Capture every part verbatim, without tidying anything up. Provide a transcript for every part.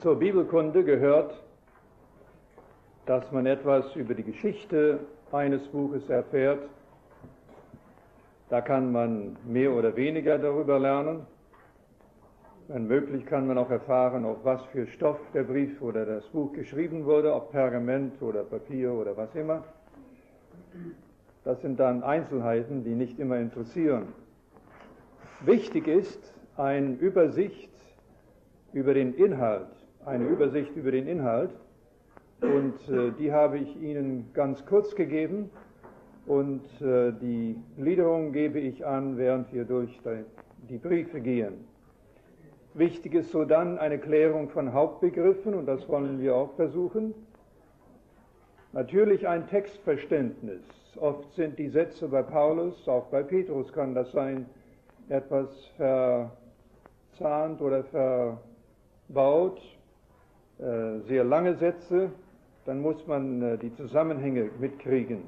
Zur Bibelkunde gehört, dass man etwas über die Geschichte eines Buches erfährt. Da kann man mehr oder weniger darüber lernen. Wenn möglich kann man auch erfahren, auf was für Stoff der Brief oder das Buch geschrieben wurde, ob Pergament oder Papier oder was immer. Das sind dann Einzelheiten, die nicht immer interessieren. Wichtig ist eine Übersicht über den Inhalt, eine Übersicht über den Inhalt, und äh, die habe ich Ihnen ganz kurz gegeben, und äh, die Gliederung gebe ich an, während wir durch die, die Briefe gehen. Wichtig ist sodann eine Klärung von Hauptbegriffen, und das wollen wir auch versuchen. Natürlich ein Textverständnis. Oft sind die Sätze bei Paulus, auch bei Petrus kann das sein, etwas verzahnt oder verbaut, äh, sehr lange Sätze, dann muss man äh, die Zusammenhänge mitkriegen.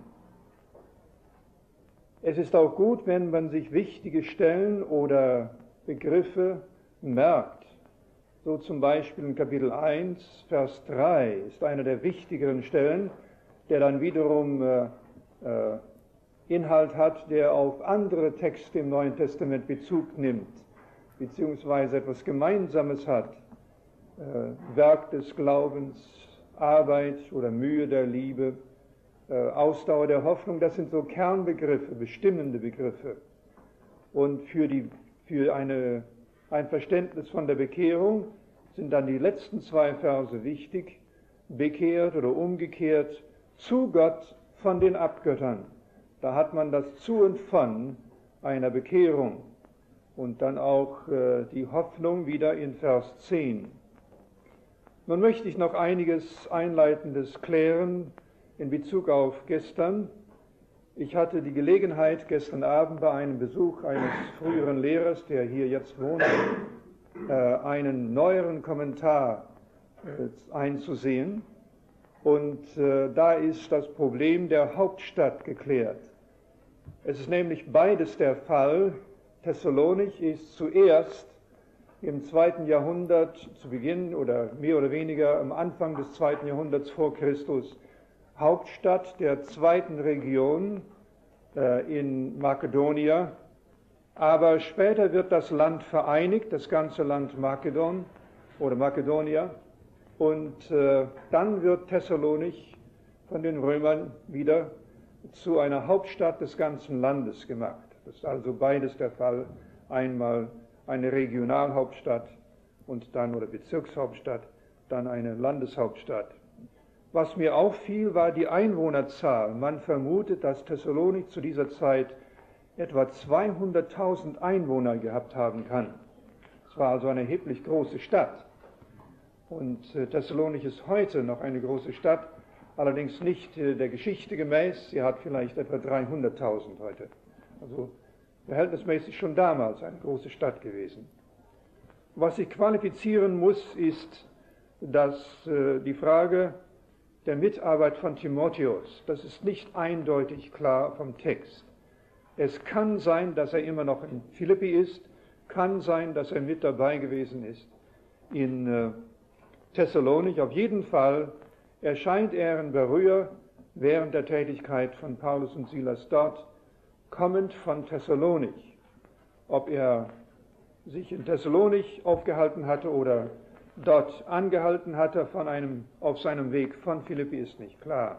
Es ist auch gut, wenn man sich wichtige Stellen oder Begriffe merkt. So zum Beispiel in Kapitel eins, Vers drei ist eine der wichtigeren Stellen, der dann wiederum äh, äh, Inhalt hat, der auf andere Texte im Neuen Testament Bezug nimmt, beziehungsweise etwas Gemeinsames hat. Äh, Werk des Glaubens, Arbeit oder Mühe der Liebe, äh, Ausdauer der Hoffnung, das sind so Kernbegriffe, bestimmende Begriffe. Und für, die, für eine, ein Verständnis von der Bekehrung sind dann die letzten zwei Verse wichtig: bekehrt oder umgekehrt zu Gott von den Abgöttern. Da hat man das Zu und Von einer Bekehrung. Und dann auch äh, die Hoffnung wieder in Vers zehn. Nun möchte ich noch einiges Einleitendes klären in Bezug auf gestern. Ich hatte die Gelegenheit, gestern Abend bei einem Besuch eines früheren Lehrers, der hier jetzt wohnt, äh, einen neueren Kommentar äh, einzusehen. Und äh, da ist das Problem der Hauptstadt geklärt. Es ist nämlich beides der Fall. Thessalonich ist zuerst im zweiten Jahrhundert zu Beginn oder mehr oder weniger am Anfang des zweiten Jahrhunderts vor Christus Hauptstadt der zweiten Region äh, in Makedonien. Aber später wird das Land vereinigt, das ganze Land Makedon oder Makedonia. Und äh, dann wird Thessalonich von den Römern wieder zu einer Hauptstadt des ganzen Landes gemacht. Das ist also beides der Fall. Einmal eine Regionalhauptstadt und dann, oder Bezirkshauptstadt, dann eine Landeshauptstadt. Was mir auffiel, war die Einwohnerzahl. Man vermutet, dass Thessalonich zu dieser Zeit etwa zweihunderttausend Einwohner gehabt haben kann. Es war also eine erheblich große Stadt. Und äh, Thessalonich ist heute noch eine große Stadt, allerdings nicht äh, der Geschichte gemäß. Sie hat vielleicht etwa dreihunderttausend heute. Also verhältnismäßig schon damals eine große Stadt gewesen. Was ich qualifizieren muss, ist, dass äh, die Frage der Mitarbeit von Timotheus, das ist nicht eindeutig klar vom Text. Es kann sein, dass er immer noch in Philippi ist, kann sein, dass er mit dabei gewesen ist in äh, Thessalonich. Auf jeden Fall erscheint er in Beröa während der Tätigkeit von Paulus und Silas dort, kommend von Thessalonich. Ob er sich in Thessalonich aufgehalten hatte oder dort angehalten hatte von einem, auf seinem Weg von Philippi, ist nicht klar.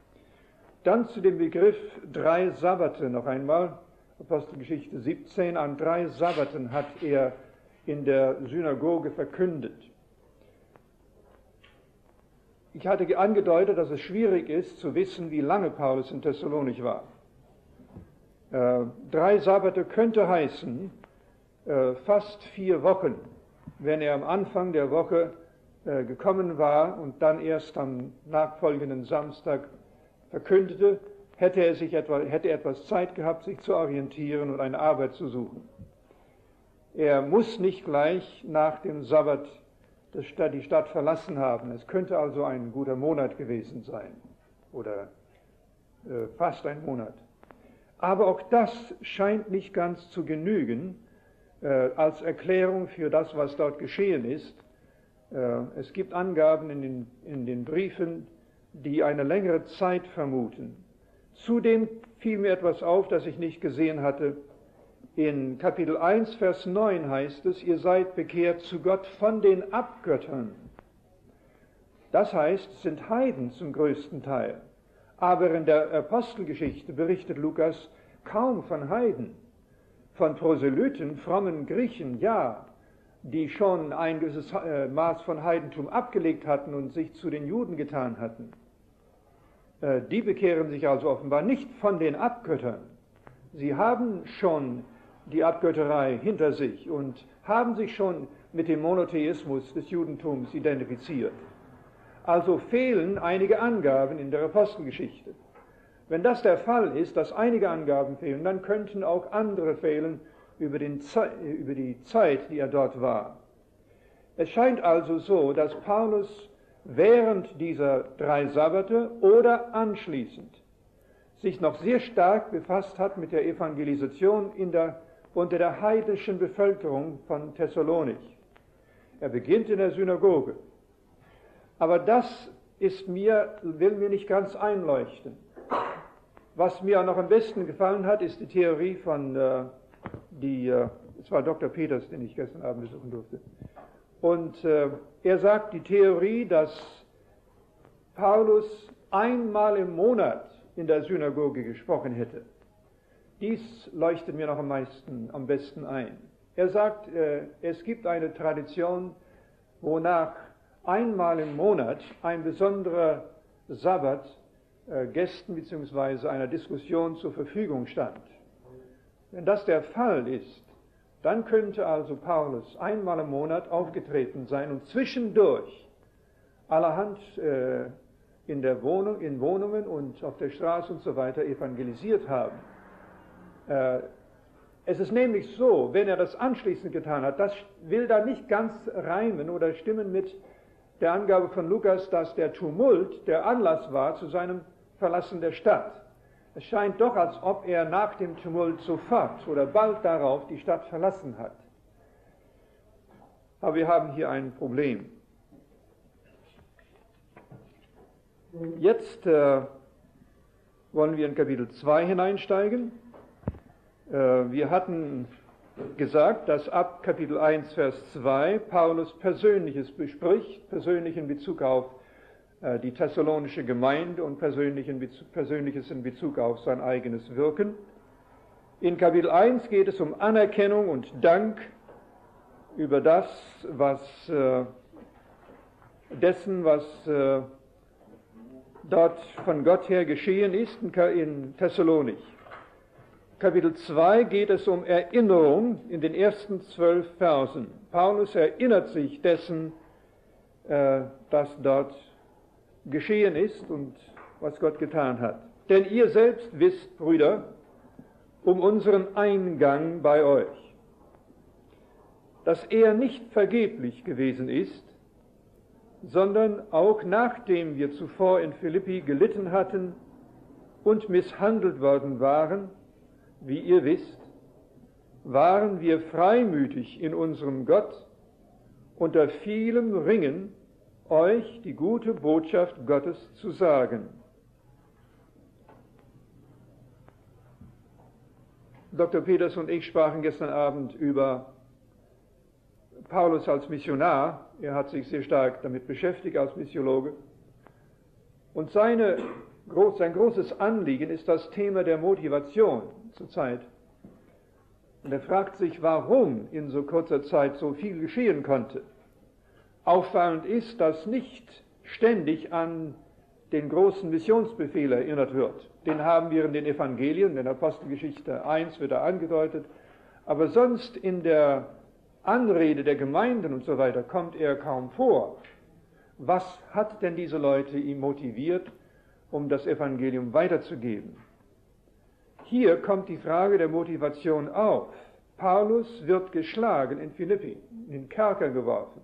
Dann zu dem Begriff drei Sabbate noch einmal. Apostelgeschichte siebzehn, an drei Sabbaten hat er in der Synagoge verkündet. Ich hatte angedeutet, dass es schwierig ist zu wissen, wie lange Paulus in Thessalonich war. Äh, drei Sabbate könnte heißen, äh, fast vier Wochen, wenn er am Anfang der Woche äh, gekommen war und dann erst am nachfolgenden Samstag verkündete, hätte er sich etwa, hätte etwas Zeit gehabt, sich zu orientieren und eine Arbeit zu suchen. Er muss nicht gleich nach dem Sabbat die Stadt verlassen haben. Es könnte also ein guter Monat gewesen sein oder äh, fast ein Monat. Aber auch das scheint nicht ganz zu genügen äh, als Erklärung für das, was dort geschehen ist. Es gibt Angaben in den, in den Briefen, die eine längere Zeit vermuten. Zudem fiel mir etwas auf, das ich nicht gesehen hatte. In Kapitel eins, Vers neun heißt es, ihr seid bekehrt zu Gott von den Abgöttern. Das heißt, es sind Heiden zum größten Teil. Aber in der Apostelgeschichte berichtet Lukas kaum von Heiden, von Proselyten, frommen Griechen, ja, die schon ein gewisses Maß von Heidentum abgelegt hatten und sich zu den Juden getan hatten. Die bekehren sich also offenbar nicht von den Abgöttern. Sie haben schon die Abgötterei hinter sich und haben sich schon mit dem Monotheismus des Judentums identifiziert. Also fehlen einige Angaben in der Apostelgeschichte. Wenn das der Fall ist, dass einige Angaben fehlen, dann könnten auch andere fehlen über, den Ze- über die Zeit, die er dort war. Es scheint also so, dass Paulus während dieser drei Sabbate oder anschließend sich noch sehr stark befasst hat mit der Evangelisation in der, unter der heidnischen Bevölkerung von Thessalonich. Er beginnt in der Synagoge. Aber das ist mir, will mir nicht ganz einleuchten. Was mir noch am besten gefallen hat, ist die Theorie von, äh, die, äh, es war Doktor Peters, den ich gestern Abend besuchen durfte. Und äh, er sagt die Theorie, dass Paulus einmal im Monat in der Synagoge gesprochen hätte. Dies leuchtet mir noch am meisten, am besten ein. Er sagt, äh, es gibt eine Tradition, wonach einmal im Monat ein besonderer Sabbat äh, Gästen bzw. einer Diskussion zur Verfügung stand. Wenn das der Fall ist, dann könnte also Paulus einmal im Monat aufgetreten sein und zwischendurch allerhand äh, in der Wohnung, in Wohnungen und auf der Straße und so weiter evangelisiert haben. Äh, es ist nämlich so, wenn er das anschließend getan hat, das will da nicht ganz reimen oder stimmen mit der Angabe von Lukas, dass der Tumult der Anlass war zu seinem Verlassen der Stadt. Es scheint doch, als ob er nach dem Tumult sofort oder bald darauf die Stadt verlassen hat. Aber wir haben hier ein Problem. Jetzt äh, wollen wir in Kapitel zwei hineinsteigen. Äh, wir hatten gesagt, dass ab Kapitel eins, Vers zwei Paulus Persönliches bespricht, persönlich in Bezug auf äh, die thessalonische Gemeinde und persönlich in Bezug, Persönliches in Bezug auf sein eigenes Wirken. In Kapitel eins geht es um Anerkennung und Dank über das, was äh, dessen, was äh, dort von Gott her geschehen ist in, in Thessalonich. Kapitel zwei geht es um Erinnerung in den ersten zwölf Versen. Paulus erinnert sich dessen, äh, was dort geschehen ist und was Gott getan hat. Denn ihr selbst wisst, Brüder, um unseren Eingang bei euch, dass er nicht vergeblich gewesen ist, sondern auch nachdem wir zuvor in Philippi gelitten hatten und misshandelt worden waren, wie ihr wisst, waren wir freimütig in unserem Gott, unter vielem Ringen euch die gute Botschaft Gottes zu sagen. Doktor Peters und ich sprachen gestern Abend über Paulus als Missionar. Er hat sich sehr stark damit beschäftigt als Missiologe. Und seine, sein großes Anliegen ist das Thema der Motivation zurzeit. Und er fragt sich, warum in so kurzer Zeit so viel geschehen konnte. Auffallend ist, dass nicht ständig an den großen Missionsbefehl erinnert wird. Den haben wir in den Evangelien, in der Apostelgeschichte eins wird er angedeutet, aber sonst in der Anrede der Gemeinden und so weiter kommt er kaum vor. Was hat denn diese Leute ihn motiviert, um das Evangelium weiterzugeben? Hier kommt die Frage der Motivation auf. Paulus wird geschlagen in Philippi, in den Kerker geworfen.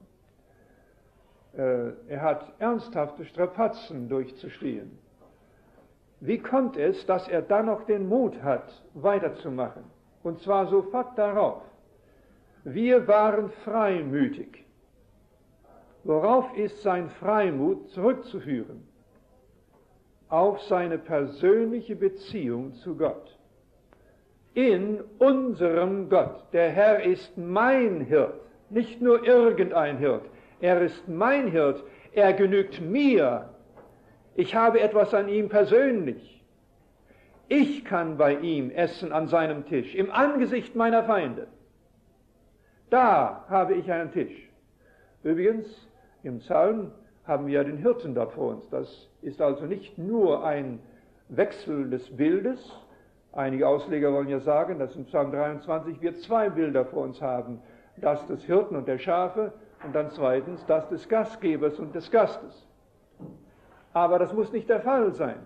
Er hat ernsthafte Strapazen durchzustehen. Wie kommt es, dass er dann noch den Mut hat, weiterzumachen? Und zwar sofort darauf. Wir waren freimütig. Worauf ist sein Freimut zurückzuführen? Auf seine persönliche Beziehung zu Gott. In unserem Gott. Der Herr ist mein Hirt, nicht nur irgendein Hirt. Er ist mein Hirt, er genügt mir. Ich habe etwas an ihm persönlich. Ich kann bei ihm essen an seinem Tisch, im Angesicht meiner Feinde. Da habe ich einen Tisch. Übrigens, im Psalm haben wir ja den Hirten dort vor uns. Das ist also nicht nur ein Wechsel des Bildes. Einige Ausleger wollen ja sagen, dass im Psalm dreiundzwanzig wir zwei Bilder vor uns haben. Das des Hirten und der Schafe und dann zweitens das des Gastgebers und des Gastes. Aber das muss nicht der Fall sein.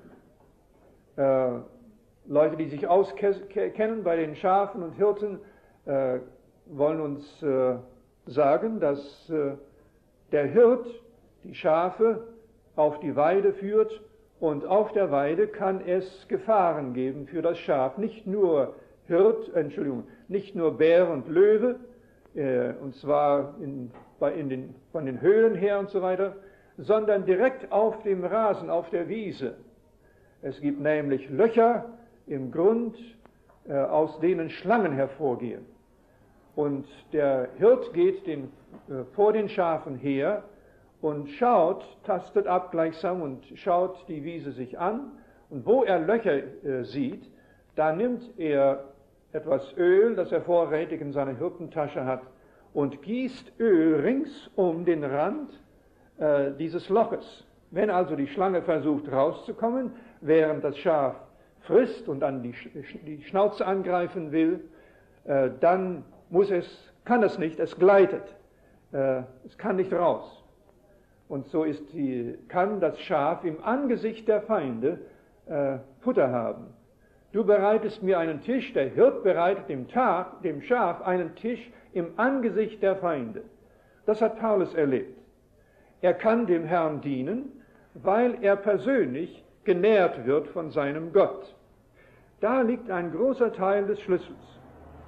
Äh, Leute, die sich auskennen bei den Schafen und Hirten, äh, wollen uns äh, sagen, dass äh, der Hirt die Schafe auf die Weide führt und auf der Weide kann es Gefahren geben für das Schaf. Nicht nur Hirt, Entschuldigung, nicht nur Bär und Löwe, äh, und zwar in, bei, in den, von den Höhlen her und so weiter, sondern direkt auf dem Rasen, auf der Wiese. Es gibt nämlich Löcher im Grund, äh, aus denen Schlangen hervorgehen. Und der Hirt geht den, äh, vor den Schafen her und schaut, tastet ab gleichsam und schaut die Wiese sich an. Und wo er Löcher äh, sieht, da nimmt er etwas Öl, das er vorrätig in seiner Hirtentasche hat, und gießt Öl rings um den Rand äh, dieses Loches. Wenn also die Schlange versucht rauszukommen, während das Schaf frisst und an die, die Schnauze angreifen will, äh, dann muss es, kann es nicht, es gleitet. Äh, es kann nicht raus. Und so ist die, kann das Schaf im Angesicht der Feinde äh, Futter haben. Du bereitest mir einen Tisch, der Hirt bereitet dem, Tag, dem Schaf einen Tisch im Angesicht der Feinde. Das hat Paulus erlebt. Er kann dem Herrn dienen, weil er persönlich genährt wird von seinem Gott. Da liegt ein großer Teil des Schlüssels.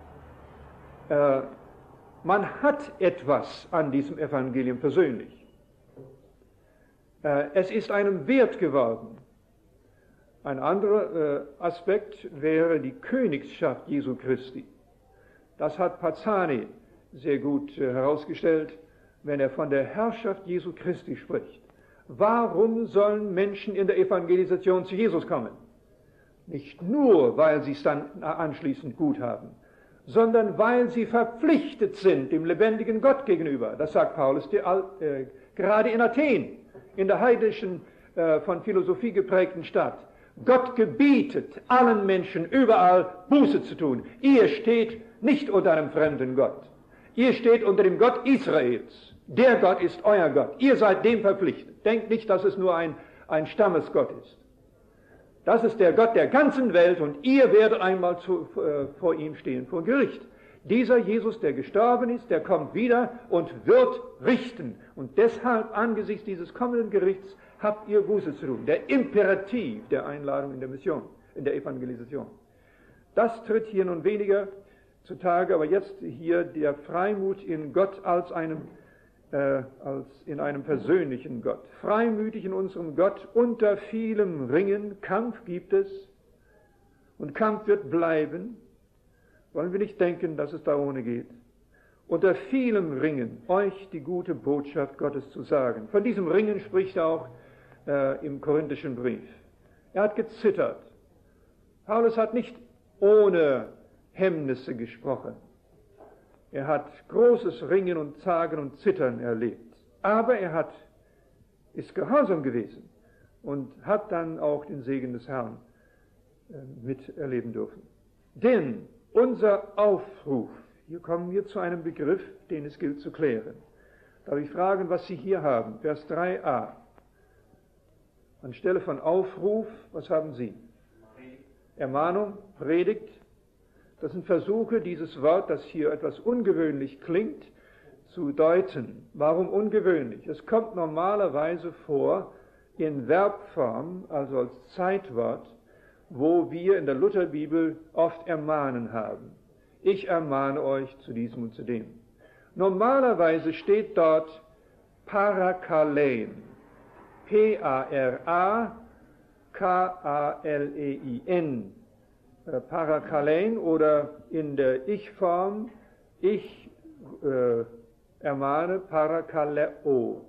Äh, man hat etwas an diesem Evangelium persönlich. Äh, es ist einem wert geworden. Ein anderer äh, Aspekt wäre die Königschaft Jesu Christi. Das hat Pazzani sehr gut äh, herausgestellt, wenn er von der Herrschaft Jesu Christi spricht. Warum sollen Menschen in der Evangelisation zu Jesus kommen? Nicht nur, weil sie es dann anschließend gut haben, sondern weil sie verpflichtet sind dem lebendigen Gott gegenüber. Das sagt Paulus die, äh, gerade in Athen, in der heidnischen, äh, von Philosophie geprägten Stadt. Gott gebietet allen Menschen überall Buße zu tun. Ihr steht nicht unter einem fremden Gott. Ihr steht unter dem Gott Israels. Der Gott ist euer Gott. Ihr seid dem verpflichtet. Denkt nicht, dass es nur ein, ein Stammesgott ist. Das ist der Gott der ganzen Welt und ihr werdet einmal zu, äh, vor ihm stehen, vor Gericht. Dieser Jesus, der gestorben ist, der kommt wieder und wird richten. Und deshalb angesichts dieses kommenden Gerichts habt ihr Buße zu tun. Der Imperativ der Einladung in der Mission, in der Evangelisation. Das tritt hier nun weniger zutage, aber jetzt hier der Freimut in Gott als einem, äh, als in einem persönlichen Gott. Freimütig in unserem Gott, unter vielem Ringen, Kampf gibt es und Kampf wird bleiben. Wollen wir nicht denken, dass es da ohne geht. Unter vielem Ringen, euch die gute Botschaft Gottes zu sagen. Von diesem Ringen spricht er auch äh, im korinthischen Brief. Er hat gezittert. Paulus hat nicht ohne Hemmnisse gesprochen. Er hat großes Ringen und Zagen und Zittern erlebt. Aber er hat, ist gehorsam gewesen und hat dann auch den Segen des Herrn äh, miterleben dürfen. Denn unser Aufruf, hier kommen wir zu einem Begriff, den es gilt zu klären. Darf ich fragen, was Sie hier haben? Vers drei a. Anstelle von Aufruf, was haben Sie? Ermahnung, Predigt. Das sind Versuche, dieses Wort, das hier etwas ungewöhnlich klingt, zu deuten. Warum ungewöhnlich? Es kommt normalerweise vor in Verbform, also als Zeitwort, wo wir in der Lutherbibel oft ermahnen haben. Ich ermahne euch zu diesem und zu dem. Normalerweise steht dort Parakalein. P A R A K A L E I N. Parakalein oder in der Ich-Form, ich äh, ermahne, Parakaleo.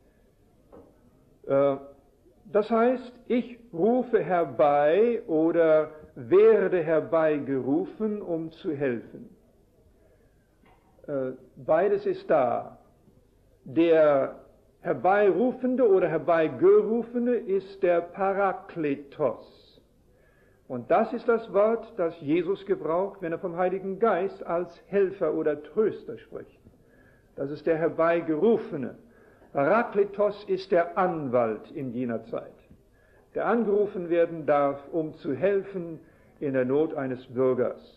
Äh, das heißt, ich rufe herbei oder werde herbeigerufen, um zu helfen. Äh, beides ist da. Der Herbeirufende oder Herbeigerufene ist der Parakletos. Und das ist das Wort, das Jesus gebraucht, wenn er vom Heiligen Geist als Helfer oder Tröster spricht. Das ist der Herbeigerufene. Parakletos ist der Anwalt in jener Zeit, der angerufen werden darf, um zu helfen in der Not eines Bürgers.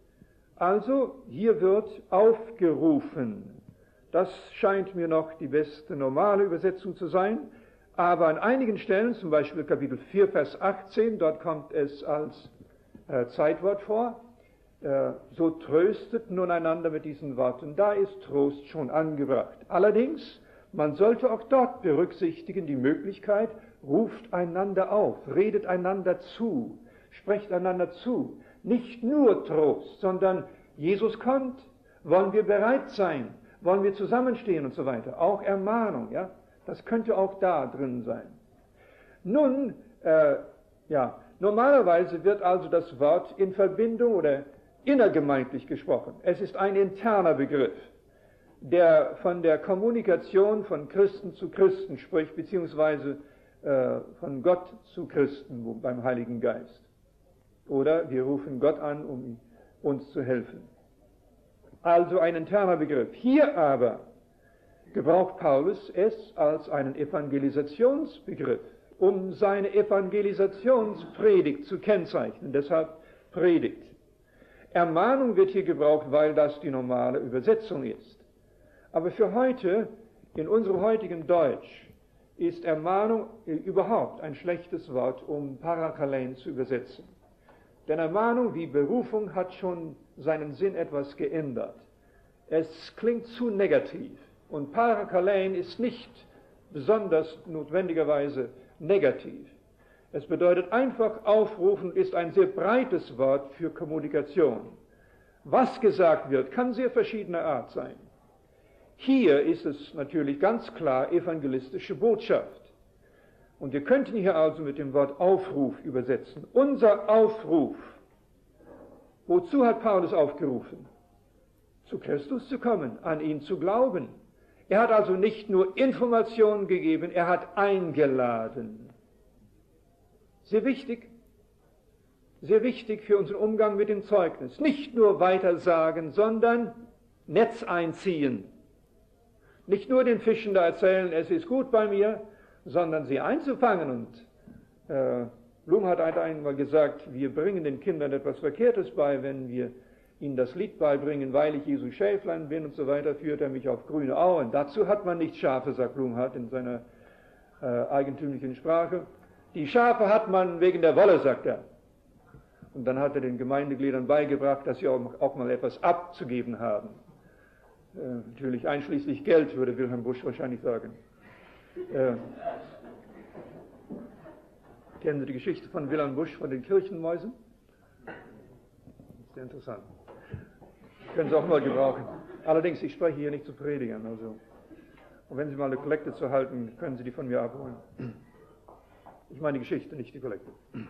Also, hier wird aufgerufen. Das scheint mir noch die beste normale Übersetzung zu sein. Aber an einigen Stellen, zum Beispiel Kapitel vier, Vers achtzehn, dort kommt es als äh, Zeitwort vor, äh, so tröstet nun einander mit diesen Worten. Da ist Trost schon angebracht. Allerdings, man sollte auch dort berücksichtigen die Möglichkeit, ruft einander auf, redet einander zu, sprecht einander zu. Nicht nur Trost, sondern Jesus kommt, wollen wir bereit sein, wollen wir zusammenstehen und so weiter. Auch Ermahnung, ja. Das könnte auch da drin sein. Nun, äh, ja, normalerweise wird also das Wort in Verbindung oder innergemeindlich gesprochen. Es ist ein interner Begriff, der von der Kommunikation von Christen zu Christen spricht, beziehungsweise äh, von Gott zu Christen beim Heiligen Geist. Oder wir rufen Gott an, um uns zu helfen. Also ein interner Begriff. Hier aber gebraucht Paulus es als einen Evangelisationsbegriff, um seine Evangelisationspredigt zu kennzeichnen. Deshalb Predigt. Ermahnung wird hier gebraucht, weil das die normale Übersetzung ist. Aber für heute, in unserem heutigen Deutsch, ist Ermahnung überhaupt ein schlechtes Wort, um Parakalein zu übersetzen. Denn Ermahnung wie Berufung hat schon seinen Sinn etwas geändert. Es klingt zu negativ. Und Parakalein ist nicht besonders notwendigerweise negativ. Es bedeutet einfach aufrufen, ist ein sehr breites Wort für Kommunikation. Was gesagt wird, kann sehr verschiedener Art sein. Hier ist es natürlich ganz klar evangelistische Botschaft. Und wir könnten hier also mit dem Wort Aufruf übersetzen. Unser Aufruf. Wozu hat Paulus aufgerufen? Zu Christus zu kommen, an ihn zu glauben. Er hat also nicht nur Informationen gegeben, er hat eingeladen. Sehr wichtig, sehr wichtig für unseren Umgang mit dem Zeugnis. Nicht nur weitersagen, sondern Netz einziehen. Nicht nur den Fischen da erzählen, es ist gut bei mir, sondern sie einzufangen. Und äh, Blum hat einmal gesagt, wir bringen den Kindern etwas Verkehrtes bei, wenn wir ihnen das Lied beibringen, weil ich Jesu Schäflein bin und so weiter, führt er mich auf grüne Auen. Dazu hat man nicht Schafe, sagt Blumhardt in seiner äh, eigentümlichen Sprache. Die Schafe hat man wegen der Wolle, sagt er. Und dann hat er den Gemeindegliedern beigebracht, dass sie auch, auch mal etwas abzugeben haben. Äh, natürlich einschließlich Geld, würde Wilhelm Busch wahrscheinlich sagen. Äh, kennen Sie die Geschichte von Wilhelm Busch von den Kirchenmäusen? Sehr interessant. Können Sie auch mal gebrauchen. Allerdings, ich spreche hier nicht zu Predigern. Also. Und wenn Sie mal eine Kollekte zu halten, können Sie die von mir abholen. Ich meine die Geschichte, nicht die Kollekte.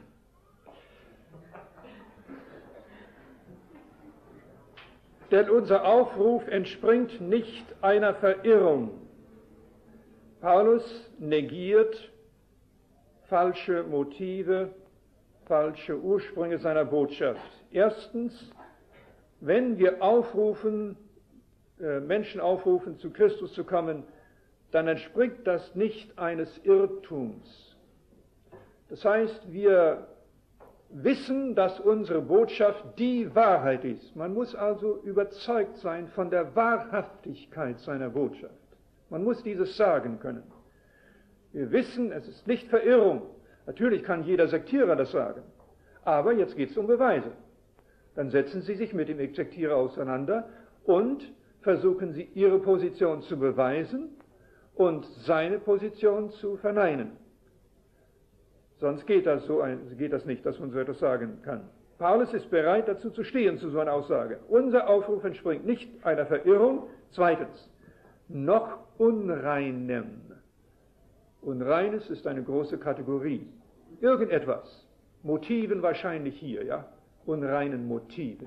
Denn unser Aufruf entspringt nicht einer Verirrung. Paulus negiert falsche Motive, falsche Ursprünge seiner Botschaft. Erstens, wenn wir aufrufen, äh, Menschen aufrufen, zu Christus zu kommen, dann entspringt das nicht eines Irrtums. Das heißt, wir wissen, dass unsere Botschaft die Wahrheit ist. Man muss also überzeugt sein von der Wahrhaftigkeit seiner Botschaft. Man muss dieses sagen können. Wir wissen, es ist nicht Verirrung. Natürlich kann jeder Sektierer das sagen. Aber jetzt geht es um Beweise. Dann setzen Sie sich mit dem Sektierer auseinander und versuchen Sie, Ihre Position zu beweisen. und seine Position zu verneinen. Sonst geht das, so ein, geht das nicht, dass man so etwas sagen kann. Paulus ist bereit, dazu zu stehen, zu so einer Aussage. Unser Aufruf entspringt nicht einer Verirrung. Zweitens, noch Unreinem. Unreines ist eine große Kategorie. Irgendetwas. Motiven wahrscheinlich hier, ja? Unreinen Motiven.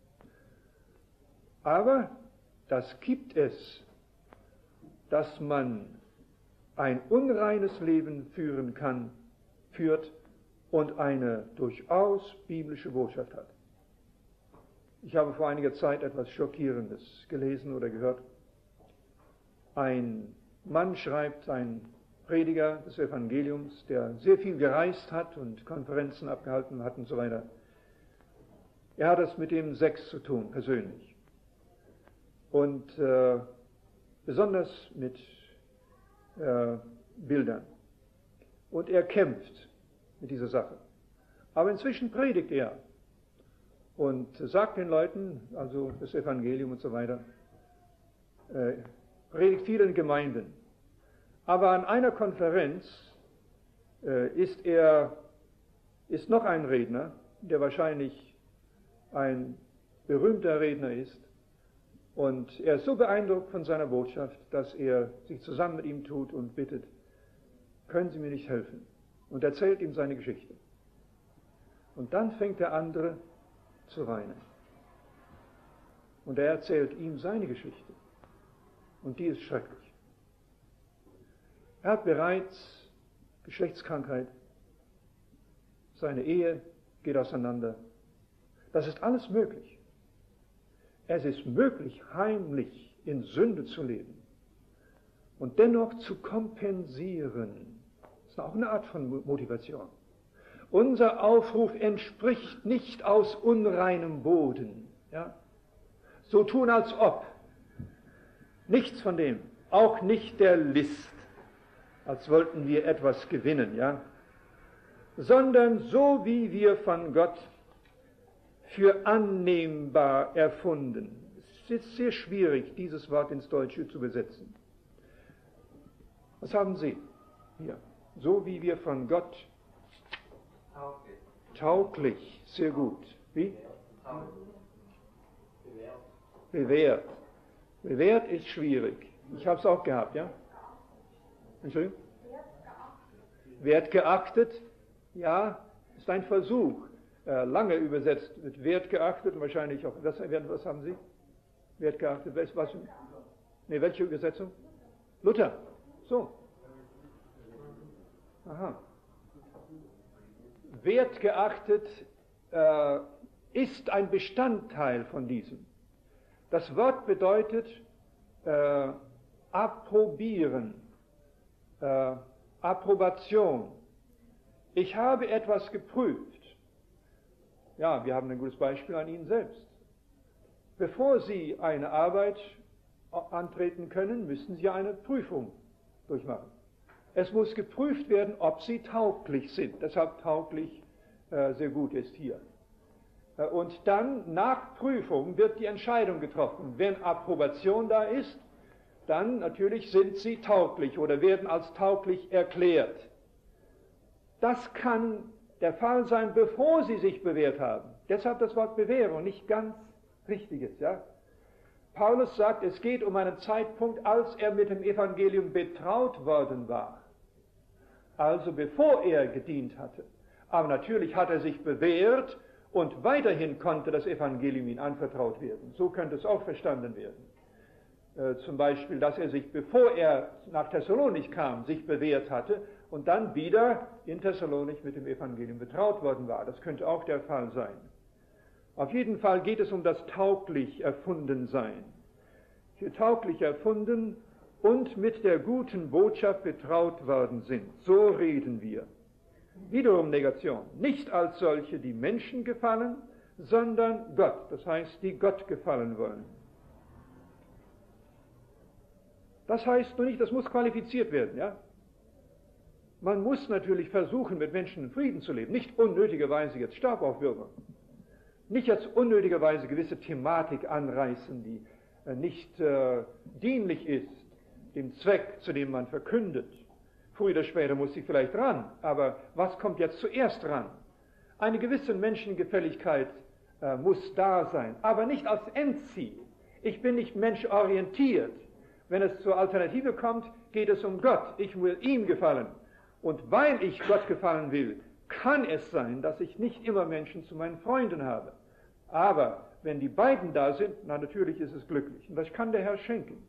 Aber das gibt es, dass man ein unreines Leben führen kann, führt und eine durchaus biblische Botschaft hat. Ich habe vor einiger Zeit etwas Schockierendes gelesen oder gehört. Ein Mann schreibt, ein Prediger des Evangeliums, der sehr viel gereist hat und Konferenzen abgehalten hat und so weiter. Er hat es mit dem Sex zu tun, persönlich. Und äh, besonders mit äh, Bildern. Und er kämpft mit dieser Sache. Aber inzwischen predigt er und sagt den Leuten, also das Evangelium und so weiter, äh, predigt vielen Gemeinden. Aber an einer Konferenz äh, ist er, ist noch ein Redner, der wahrscheinlich ein berühmter Redner ist. Und er ist so beeindruckt von seiner Botschaft, dass er sich zusammen mit ihm tut und bittet, können Sie mir nicht helfen? Und erzählt ihm seine Geschichte. Und dann fängt der andere zu weinen. Und er erzählt ihm seine Geschichte. Und die ist schrecklich. Er hat bereits Geschlechtskrankheit, seine Ehe geht auseinander. Das ist alles möglich. Es ist möglich, heimlich in Sünde zu leben und dennoch zu kompensieren. Das ist auch eine Art von Motivation. Unser Aufruf entspricht nicht aus unreinem Boden. Ja? So tun als ob. Nichts von dem. Auch nicht der List, als wollten wir etwas gewinnen, ja? Sondern so wie wir von Gott für annehmbar erfunden. Es ist sehr schwierig, dieses Wort ins Deutsche zu übersetzen. Was haben Sie hier? So wie wir von Gott tauglich, tauglich sehr gut. Wie? Bewährt. Bewährt ist schwierig. Ich habe es auch gehabt, ja? Entschuldigung? Wertgeachtet, ja, ist ein Versuch. Äh, lange übersetzt mit wertgeachtet und wahrscheinlich auch, das, was haben Sie? Wertgeachtet, was, was? Nee, welche Übersetzung? Luther. So. Aha. Wertgeachtet äh, ist ein Bestandteil von diesem. Das Wort bedeutet äh, approbieren. Äh, Approbation. Ich habe etwas geprüft. Ja, wir haben ein gutes Beispiel an Ihnen selbst. Bevor Sie eine Arbeit antreten können, müssen Sie eine Prüfung durchmachen. Es muss geprüft werden, ob Sie tauglich sind. Deshalb tauglich äh, sehr gut ist hier. Äh, und dann nach Prüfung wird die Entscheidung getroffen. Wenn Approbation da ist, dann natürlich sind sie tauglich oder werden als tauglich erklärt. Das kann der Fall sein, bevor sie sich bewährt haben. Deshalb das Wort Bewährung nicht ganz richtig ist. Ja? Paulus sagt, es geht um einen Zeitpunkt, als er mit dem Evangelium betraut worden war. Also bevor er gedient hatte. Aber natürlich hat er sich bewährt und weiterhin konnte das Evangelium ihm anvertraut werden. So könnte es auch verstanden werden. Zum Beispiel, dass er sich, bevor er nach Thessalonich kam, sich bewährt hatte und dann wieder in Thessalonich mit dem Evangelium betraut worden war. Das könnte auch der Fall sein. Auf jeden Fall geht es um das tauglich Erfundensein. Hier tauglich erfunden und mit der guten Botschaft betraut worden sind. So reden wir. Wiederum Negation. Nicht als solche, die Menschen gefallen, sondern Gott. Das heißt, die Gott gefallen wollen. Das heißt nur nicht, das muss qualifiziert werden, ja? Man muss natürlich versuchen, mit Menschen in Frieden zu leben, nicht unnötigerweise jetzt Stabaufwirbeln, nicht jetzt unnötigerweise gewisse Thematik anreißen, die äh, nicht äh, dienlich ist dem Zweck, zu dem man verkündet. Früher oder später muss sie vielleicht ran, aber was kommt jetzt zuerst ran? Eine gewisse Menschengefälligkeit äh, muss da sein, aber nicht als Endziel. Ich bin nicht menschorientiert. Wenn es zur Alternative kommt, geht es um Gott. Ich will ihm gefallen. Und weil ich Gott gefallen will, kann es sein, dass ich nicht immer Menschen zu meinen Freunden habe. Aber wenn die beiden da sind, na natürlich ist es glücklich. Und das kann der Herr schenken,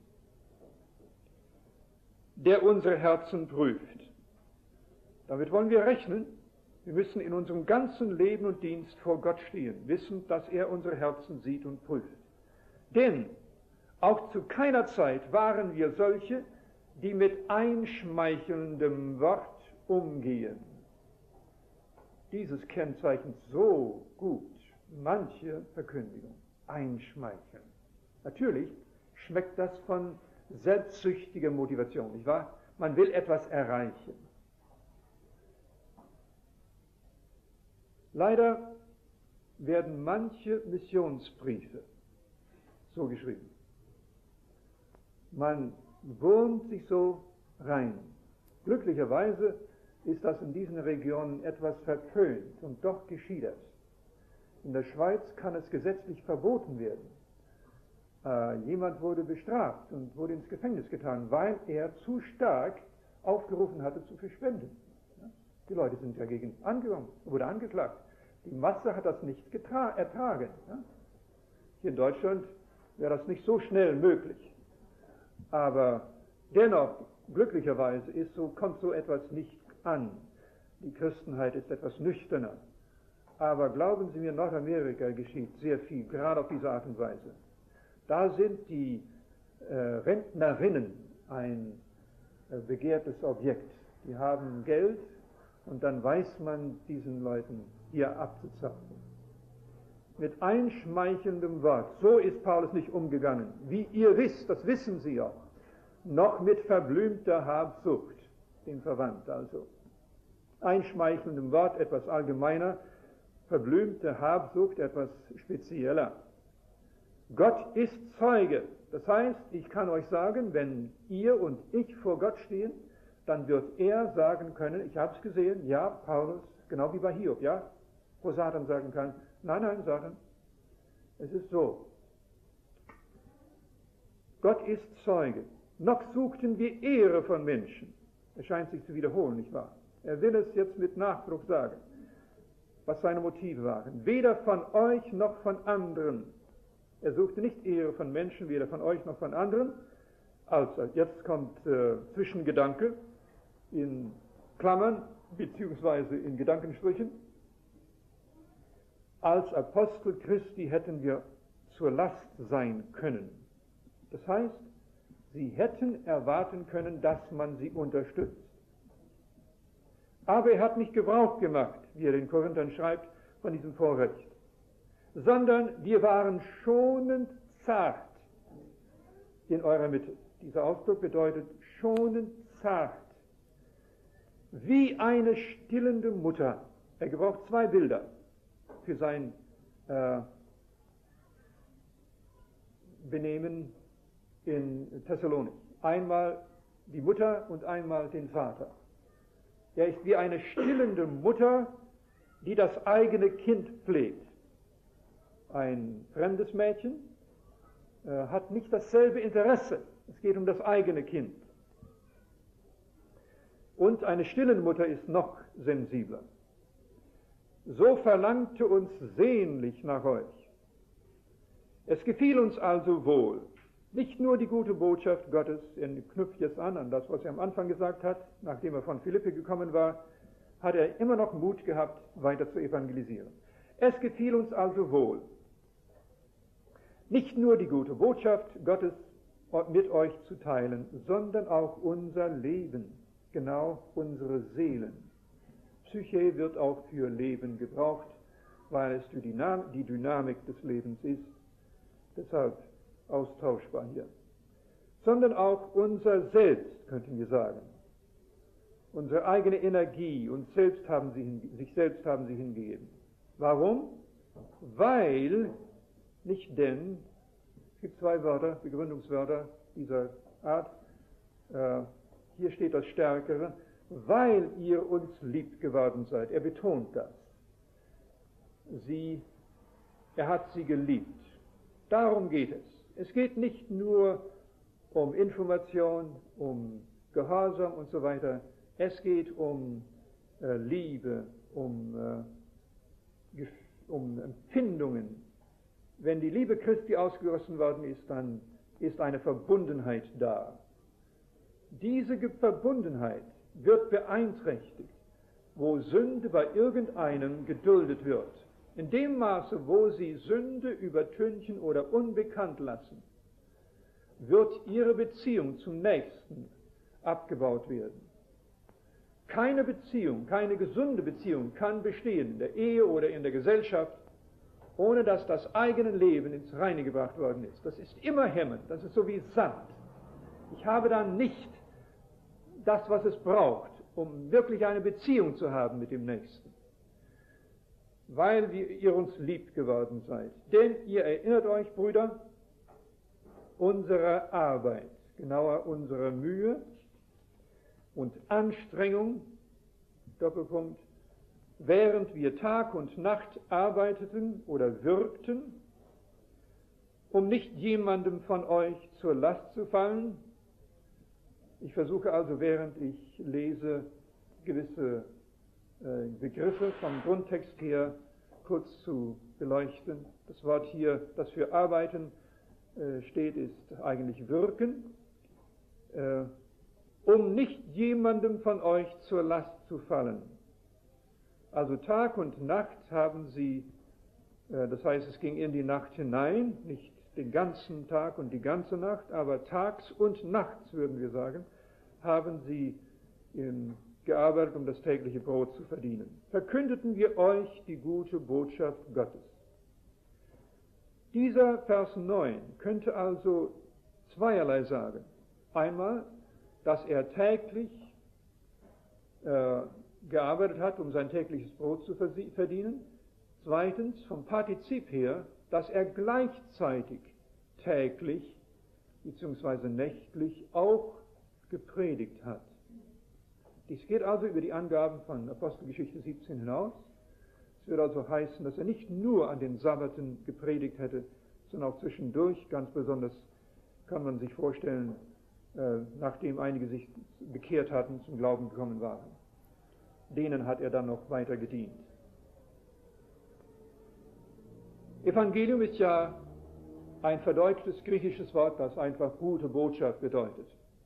der unsere Herzen prüft. Damit wollen wir rechnen. Wir müssen in unserem ganzen Leben und Dienst vor Gott stehen, wissend, dass er unsere Herzen sieht und prüft. Denn auch zu keiner Zeit waren wir solche, die mit einschmeichelndem Wort umgehen. Dieses kennzeichnet so gut manche Verkündigung. Einschmeicheln. Natürlich schmeckt das von selbstsüchtiger Motivation, nicht wahr? Man will etwas erreichen. Leider werden manche Missionsbriefe so geschrieben. Man wurmt sich so rein. Glücklicherweise ist das in diesen Regionen etwas verpönt und doch geschieht es. In der Schweiz kann es gesetzlich verboten werden. Äh, jemand wurde bestraft und wurde ins Gefängnis getan, weil er zu stark aufgerufen hatte zu verspenden. Ja? Die Leute sind dagegen angegangen, wurde angeklagt. Die Masse hat das nicht getra- ertragen. Ja? Hier in Deutschland wäre das nicht so schnell möglich. Aber dennoch, glücklicherweise, ist so, kommt so etwas nicht an. Die Christenheit ist etwas nüchterner. Aber glauben Sie mir, in Nordamerika geschieht sehr viel, gerade auf diese Art und Weise. Da sind die äh, Rentnerinnen ein äh, begehrtes Objekt. Die haben Geld und dann weiß man diesen Leuten hier abzuzapfen. Mit einschmeichelndem Wort. So ist Paulus nicht umgegangen. Wie ihr wisst, das wissen Sie auch. Noch mit verblümter Habsucht, dem verwandt also. Einschmeichelndem Wort etwas allgemeiner, verblümte Habsucht etwas spezieller. Gott ist Zeuge. Das heißt, ich kann euch sagen, wenn ihr und ich vor Gott stehen, dann wird er sagen können, ich habe es gesehen, ja, Paulus, genau wie bei Hiob, ja, wo Satan sagen kann, nein, nein, Satan, es ist so. Gott ist Zeuge. Noch suchten wir Ehre von Menschen. Er scheint sich zu wiederholen, nicht wahr? Er will es jetzt mit Nachdruck sagen, was seine Motive waren. Weder von euch noch von anderen. Er suchte nicht Ehre von Menschen, weder von euch noch von anderen. Also, jetzt kommt äh, Zwischengedanke in Klammern, beziehungsweise in Gedankenstrichen. Als Apostel Christi hätten wir zur Last sein können. Das heißt, sie hätten erwarten können, dass man sie unterstützt. Aber er hat nicht Gebrauch gemacht, wie er den Korinthern schreibt, von diesem Vorrecht, sondern wir waren schonend zart in eurer Mitte. Dieser Ausdruck bedeutet schonend zart, wie eine stillende Mutter. Er gebraucht zwei Bilder für sein äh, Benehmen in Thessalonik. Einmal die Mutter und einmal den Vater. Er ist wie eine stillende Mutter, die das eigene Kind pflegt. Ein fremdes Mädchen äh, hat nicht dasselbe Interesse. Es geht um das eigene Kind. Und eine stillende Mutter ist noch sensibler. So verlangte uns sehnlich nach euch. Es gefiel uns also wohl, nicht nur die gute Botschaft Gottes, er knüpft jetzt an an das, was er am Anfang gesagt hat, nachdem er von Philippi gekommen war, hat er immer noch Mut gehabt, weiter zu evangelisieren. Es gefiel uns also wohl, nicht nur die gute Botschaft Gottes mit euch zu teilen, sondern auch unser Leben, genau unsere Seelen. Psyche wird auch für Leben gebraucht, weil es die, Dynam- die Dynamik des Lebens ist. Deshalb austauschbar hier. Sondern auch unser Selbst, könnten wir sagen. Unsere eigene Energie und selbst haben sie hin, sich selbst haben sie hingegeben. Warum? Weil, nicht denn, es gibt zwei Wörter, Begründungswörter dieser Art, äh, hier steht das Stärkere, weil ihr uns lieb geworden seid. Er betont das. Sie, er hat sie geliebt. Darum geht es. Es geht nicht nur um Information, um Gehorsam und so weiter. Es geht um äh, Liebe, um, äh, um Empfindungen. Wenn die Liebe Christi ausgegossen worden ist, dann ist eine Verbundenheit da. Diese Verbundenheit wird beeinträchtigt, wo Sünde bei irgendeinem geduldet wird. In dem Maße, wo sie Sünde übertünchen oder unbekannt lassen, wird ihre Beziehung zum Nächsten abgebaut werden. Keine Beziehung, keine gesunde Beziehung kann bestehen in der Ehe oder in der Gesellschaft, ohne dass das eigene Leben ins Reine gebracht worden ist. Das ist immer hemmend, das ist so wie Sand. Ich habe da nicht das, was es braucht, um wirklich eine Beziehung zu haben mit dem Nächsten. Weil ihr uns lieb geworden seid. Denn ihr erinnert euch, Brüder, unsere Arbeit, genauer unsere Mühe und Anstrengung, Doppelpunkt, während wir Tag und Nacht arbeiteten oder wirkten, um nicht jemandem von euch zur Last zu fallen. Ich versuche also, während ich lese, gewisse äh, Begriffe vom Grundtext her kurz zu beleuchten. Das Wort hier, das für Arbeiten äh, steht, ist eigentlich wirken, äh, um nicht jemandem von euch zur Last zu fallen. Also Tag und Nacht haben sie, äh, das heißt, es ging in die Nacht hinein, nicht den ganzen Tag und die ganze Nacht, aber tags und nachts, würden wir sagen, haben sie in, gearbeitet, um das tägliche Brot zu verdienen. Verkündeten wir euch die gute Botschaft Gottes. Dieser Vers neun könnte also zweierlei sagen. Einmal, dass er täglich äh, gearbeitet hat, um sein tägliches Brot zu verdienen. Zweitens, vom Partizip her, dass er gleichzeitig täglich bzw. nächtlich auch gepredigt hat. Dies geht also über die Angaben von Apostelgeschichte siebzehn hinaus. Es wird also heißen, dass er nicht nur an den Sabbaten gepredigt hätte, sondern auch zwischendurch, ganz besonders kann man sich vorstellen, äh, nachdem einige sich bekehrt hatten, zum Glauben gekommen waren. Denen hat er dann noch weiter gedient. Evangelium ist ja ein verdeutschtes griechisches Wort, das einfach gute Botschaft bedeutet.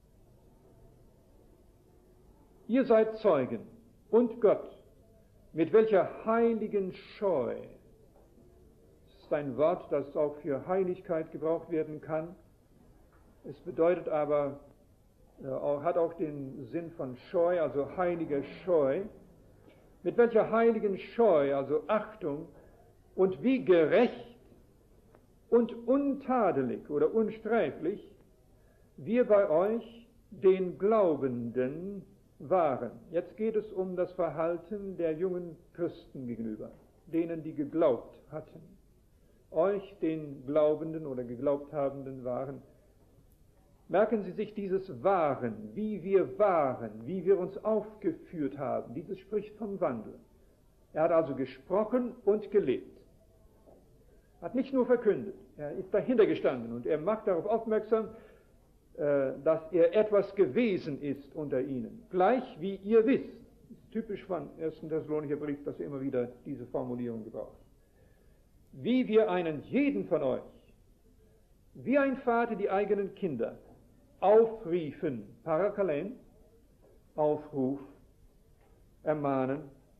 Ihr seid Zeugen und Gott, mit welcher heiligen Scheu, das ist ein Wort, das auch für Heiligkeit gebraucht werden kann, es bedeutet aber, äh, hat auch den Sinn von Scheu, also heiliger Scheu, mit welcher heiligen Scheu, also Achtung, und wie gerecht und untadelig oder unsträflich wir bei euch, den Glaubenden, waren. Jetzt geht es um das Verhalten der jungen Christen gegenüber, denen, die geglaubt hatten. Euch, den Glaubenden oder geglaubt Habenden, waren. Merken Sie sich dieses Waren, wie wir waren, wie wir uns aufgeführt haben. Dieses spricht vom Wandel. Er hat also gesprochen und gelebt. Hat nicht nur verkündet, er ist dahinter gestanden und er macht darauf aufmerksam, dass er etwas gewesen ist unter ihnen. Gleich wie ihr wisst. Das ist typisch von ersten Thessalonicher Brief, dass er immer wieder diese Formulierung gebraucht. Wie wir einen jeden von euch, wie ein Vater die eigenen Kinder, aufriefen, parakalein, Aufruf, ermahnen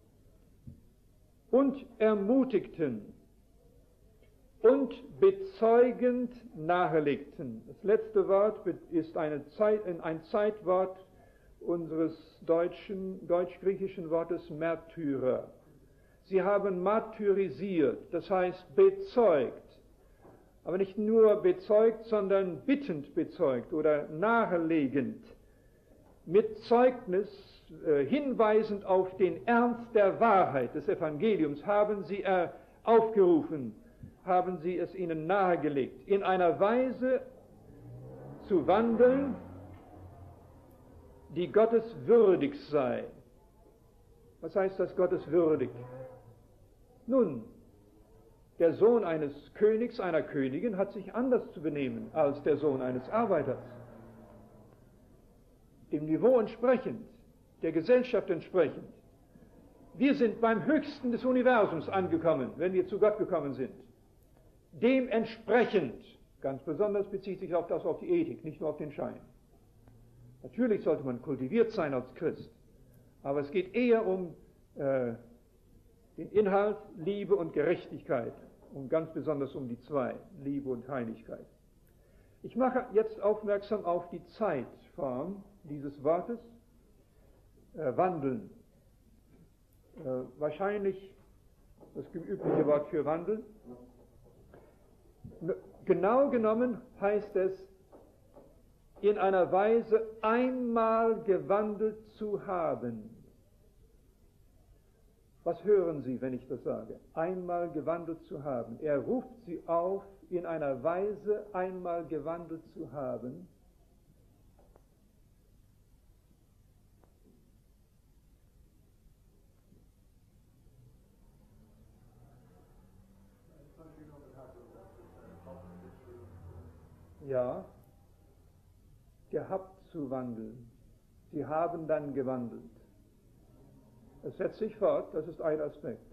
und ermutigten und bezeugend nahelegten. Das letzte Wort ist eine Zeit, ein Zeitwort unseres deutschen, deutsch-griechischen Wortes Märtyrer. Sie haben martyrisiert, das heißt bezeugt, aber nicht nur bezeugt, sondern bittend bezeugt oder nahelegend, mit Zeugnis, äh, hinweisend auf den Ernst der Wahrheit des Evangeliums, haben sie äh, aufgerufen, haben sie es ihnen nahegelegt, in einer Weise zu wandeln, die Gottes würdig sei. Was heißt das, Gottes würdig? Nun, der Sohn eines Königs, einer Königin, hat sich anders zu benehmen als der Sohn eines Arbeiters. Dem Niveau entsprechend, der Gesellschaft entsprechend. Wir sind beim Höchsten des Universums angekommen, wenn wir zu Gott gekommen sind. Dementsprechend, ganz besonders bezieht sich auf das, auf die Ethik, nicht nur auf den Schein. Natürlich sollte man kultiviert sein als Christ, aber es geht eher um äh, den Inhalt, Liebe und Gerechtigkeit und ganz besonders um die zwei, Liebe und Heiligkeit. Ich mache jetzt aufmerksam auf die Zeitform dieses Wortes, äh, wandeln. Äh, wahrscheinlich das übliche Wort für wandeln. Genau genommen heißt es, in einer Weise einmal gewandelt zu haben. Was hören Sie, wenn ich das sage? Einmal gewandelt zu haben. Er ruft Sie auf, in einer Weise einmal gewandelt zu haben. Ja, gehabt zu wandeln. Sie haben dann gewandelt. Es setzt sich fort, das ist ein Aspekt.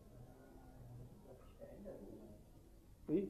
Wie?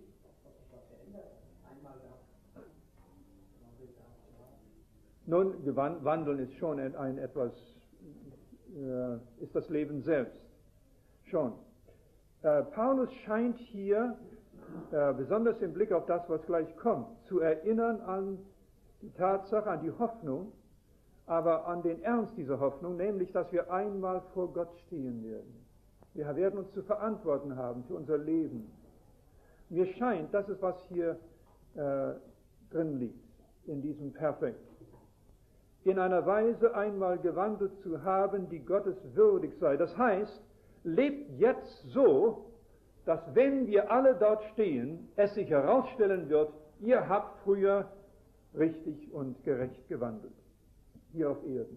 Nun, wandeln ist schon ein, ein etwas, äh, ist das Leben selbst. Schon. Äh, Paulus scheint hier, äh, besonders im Blick auf das, was gleich kommt, zu erinnern an die Tatsache, an die Hoffnung, aber an den Ernst dieser Hoffnung, nämlich, dass wir einmal vor Gott stehen werden. Wir werden uns zu verantworten haben für unser Leben. Mir scheint, das ist, was hier äh, drin liegt, in diesem Perfekt. In einer Weise einmal gewandelt zu haben, die Gottes würdig sei. Das heißt, lebt jetzt so, dass wenn wir alle dort stehen, es sich herausstellen wird, ihr habt früher richtig und gerecht gewandelt, hier auf Erden.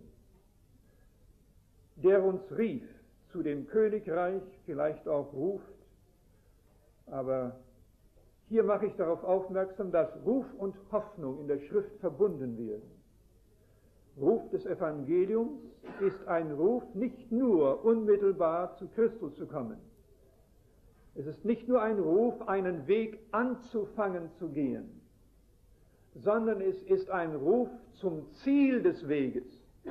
Der uns rief zu dem Königreich, vielleicht auch ruft, aber hier mache ich darauf aufmerksam, dass Ruf und Hoffnung in der Schrift verbunden werden. Ruf des Evangeliums ist ein Ruf, nicht nur unmittelbar zu Christus zu kommen. Es ist nicht nur ein Ruf, einen Weg anzufangen zu gehen, sondern es ist ein Ruf zum Ziel des Weges.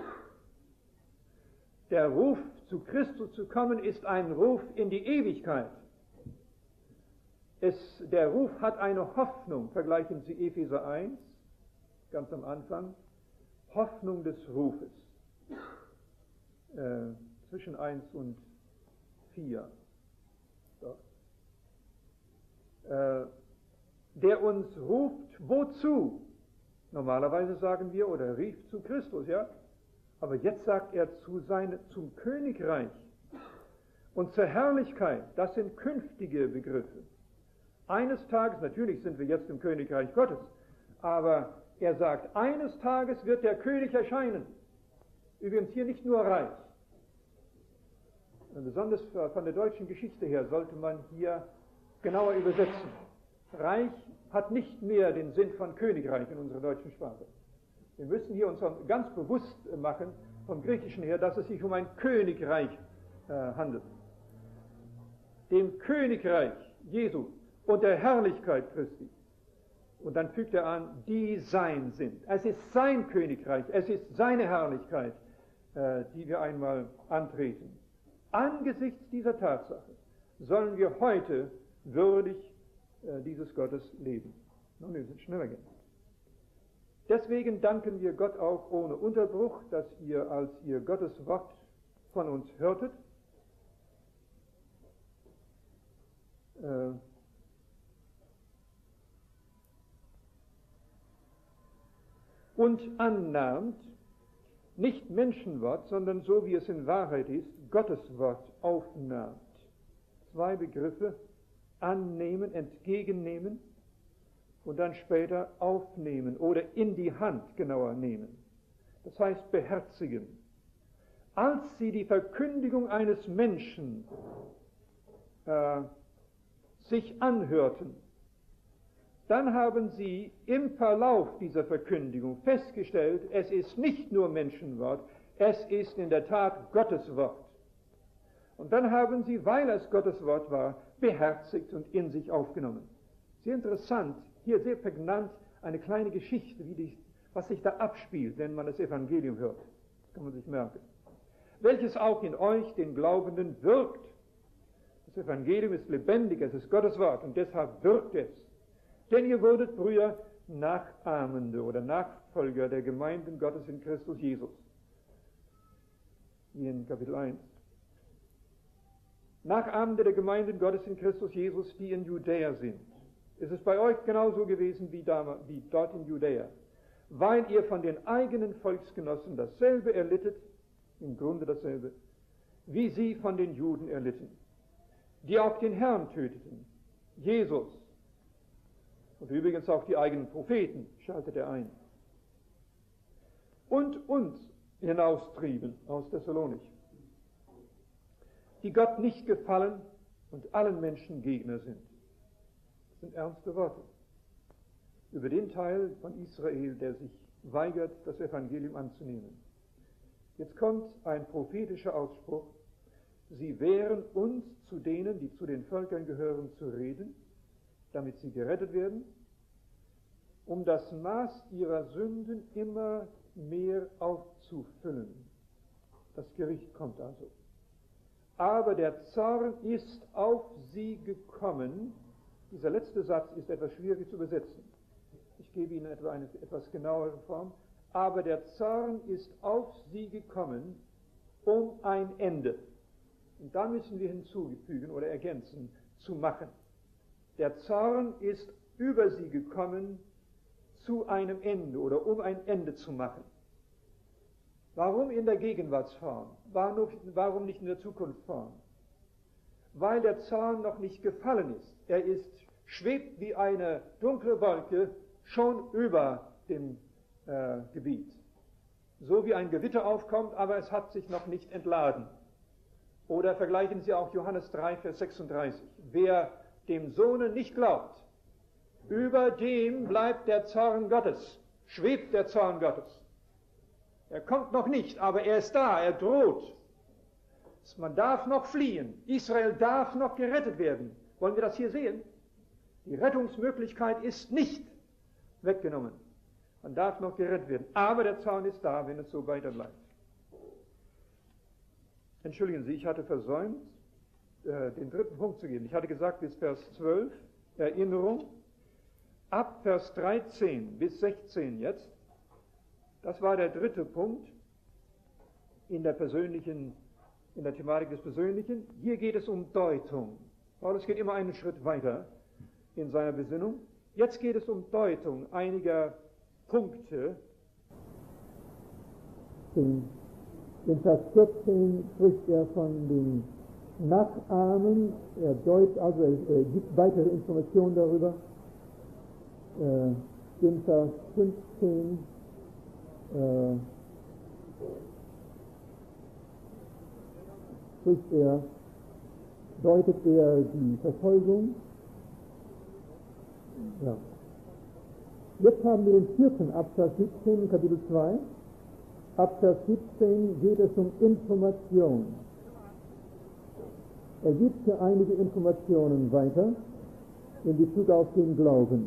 Der Ruf, zu Christus zu kommen, ist ein Ruf in die Ewigkeit. Es, der Ruf hat eine Hoffnung, vergleichen Sie Epheser eins, ganz am Anfang, Hoffnung des Rufes, äh, zwischen eins und vier. So. Äh, der uns ruft, wozu? Normalerweise sagen wir, oder rief zu Christus, ja? Aber jetzt sagt er zu seine, zum Königreich und zur Herrlichkeit. Das sind künftige Begriffe. Eines Tages, natürlich sind wir jetzt im Königreich Gottes, aber er sagt, eines Tages wird der König erscheinen. Übrigens hier nicht nur reich. Besonders von der deutschen Geschichte her sollte man hier genauer übersetzen. Reich hat nicht mehr den Sinn von Königreich in unserer deutschen Sprache. Wir müssen hier uns ganz bewusst machen, vom Griechischen her, dass es sich um ein Königreich äh, handelt. Dem Königreich Jesu und der Herrlichkeit Christi. Und dann fügt er an, die sein sind. Es ist sein Königreich, es ist seine Herrlichkeit, äh, die wir einmal antreten. Angesichts dieser Tatsache sollen wir heute würdig äh, dieses Gottes leben. Nun, wir sind schneller gehen. Deswegen danken wir Gott auch ohne Unterbruch, dass ihr, als ihr Gottes Wort von uns hörtet, äh, und annahmt, nicht Menschenwort, sondern so wie es in Wahrheit ist, Gottes Wort aufnahmt. Zwei Begriffe, annehmen, entgegennehmen und dann später aufnehmen oder in die Hand genauer nehmen. das heißt beherzigen. Als sie die Verkündigung eines Menschen äh, sich anhörten, dann haben sie im Verlauf dieser Verkündigung festgestellt, es ist nicht nur Menschenwort, es ist in der Tat Gottes Wort. Und dann haben sie, weil es Gottes Wort war, beherzigt und in sich aufgenommen. Sehr interessant, hier sehr prägnant, eine kleine Geschichte, wie die, was sich da abspielt, wenn man das Evangelium hört. Das kann man sich merken. Welches auch in euch, den Glaubenden, wirkt. Das Evangelium ist lebendig, es ist Gottes Wort und deshalb wirkt es. Denn ihr wurdet früher Nachahmende oder Nachfolger der Gemeinden Gottes in Christus Jesus. Hier in Kapitel eins. Nachahmende der Gemeinden Gottes in Christus Jesus, die in Judäa sind. Es ist bei euch genauso gewesen wie, damals, wie dort in Judäa, weil ihr von den eigenen Volksgenossen dasselbe erlittet, im Grunde dasselbe, wie sie von den Juden erlitten, die auch den Herrn töteten, Jesus, und übrigens auch die eigenen Propheten, schaltet er ein, und uns hinaustrieben aus Thessalonich, die Gott nicht gefallen und allen Menschen Gegner sind. Das sind ernste Worte über den Teil von Israel, der sich weigert, das Evangelium anzunehmen. Jetzt kommt ein prophetischer Ausspruch: Sie wehren uns zu denen, die zu den Völkern gehören, zu reden, damit sie gerettet werden, um das Maß ihrer Sünden immer mehr aufzufüllen. Das Gericht kommt also. Aber der Zorn ist auf sie gekommen. Dieser letzte Satz ist etwas schwierig zu übersetzen. Ich gebe Ihnen etwa eine etwas genauere Form. Aber der Zorn ist auf sie gekommen, um ein Ende. Und da müssen wir hinzufügen oder ergänzen, zu machen. Der Zorn ist über sie gekommen zu einem Ende oder um ein Ende zu machen. Warum in der Gegenwartsform? Warum nicht in der Zukunftsform? Weil der Zorn noch nicht gefallen ist. Er ist, schwebt wie eine dunkle Wolke schon über dem äh, Gebiet. So wie ein Gewitter aufkommt, aber es hat sich noch nicht entladen. Oder vergleichen Sie auch Johannes drei, Vers sechsunddreißig. Wer dem Sohne nicht glaubt, über dem bleibt der Zorn Gottes, schwebt der Zorn Gottes. Er kommt noch nicht, aber er ist da, er droht. Man darf noch fliehen. Israel darf noch gerettet werden. Wollen wir das hier sehen? Die Rettungsmöglichkeit ist nicht weggenommen. Man darf noch gerettet werden. Aber der Zorn ist da, wenn es so weiter bleibt. Entschuldigen Sie, ich hatte versäumt, äh, den dritten Punkt zu geben. Ich hatte gesagt, bis Vers zwölf, Erinnerung. Ab Vers dreizehn bis sechzehn jetzt. Das war der dritte Punkt in der persönlichen, in der Thematik des Persönlichen. Hier geht es um Deutung. Paulus geht immer einen Schritt weiter in seiner Besinnung. Jetzt geht es um Deutung einiger Punkte. In Vers vierzehn spricht er von den Nachahmen. Er deutet, also er gibt weitere Informationen darüber. In Vers fünfzehn Äh, spricht er, deutet er die Verfolgung. Ja. Jetzt haben wir den vierten Abvers siebzehn, Kapitel zwei. Abvers siebzehn geht es um Information. Er gibt hier einige Informationen weiter in Bezug auf den Glauben.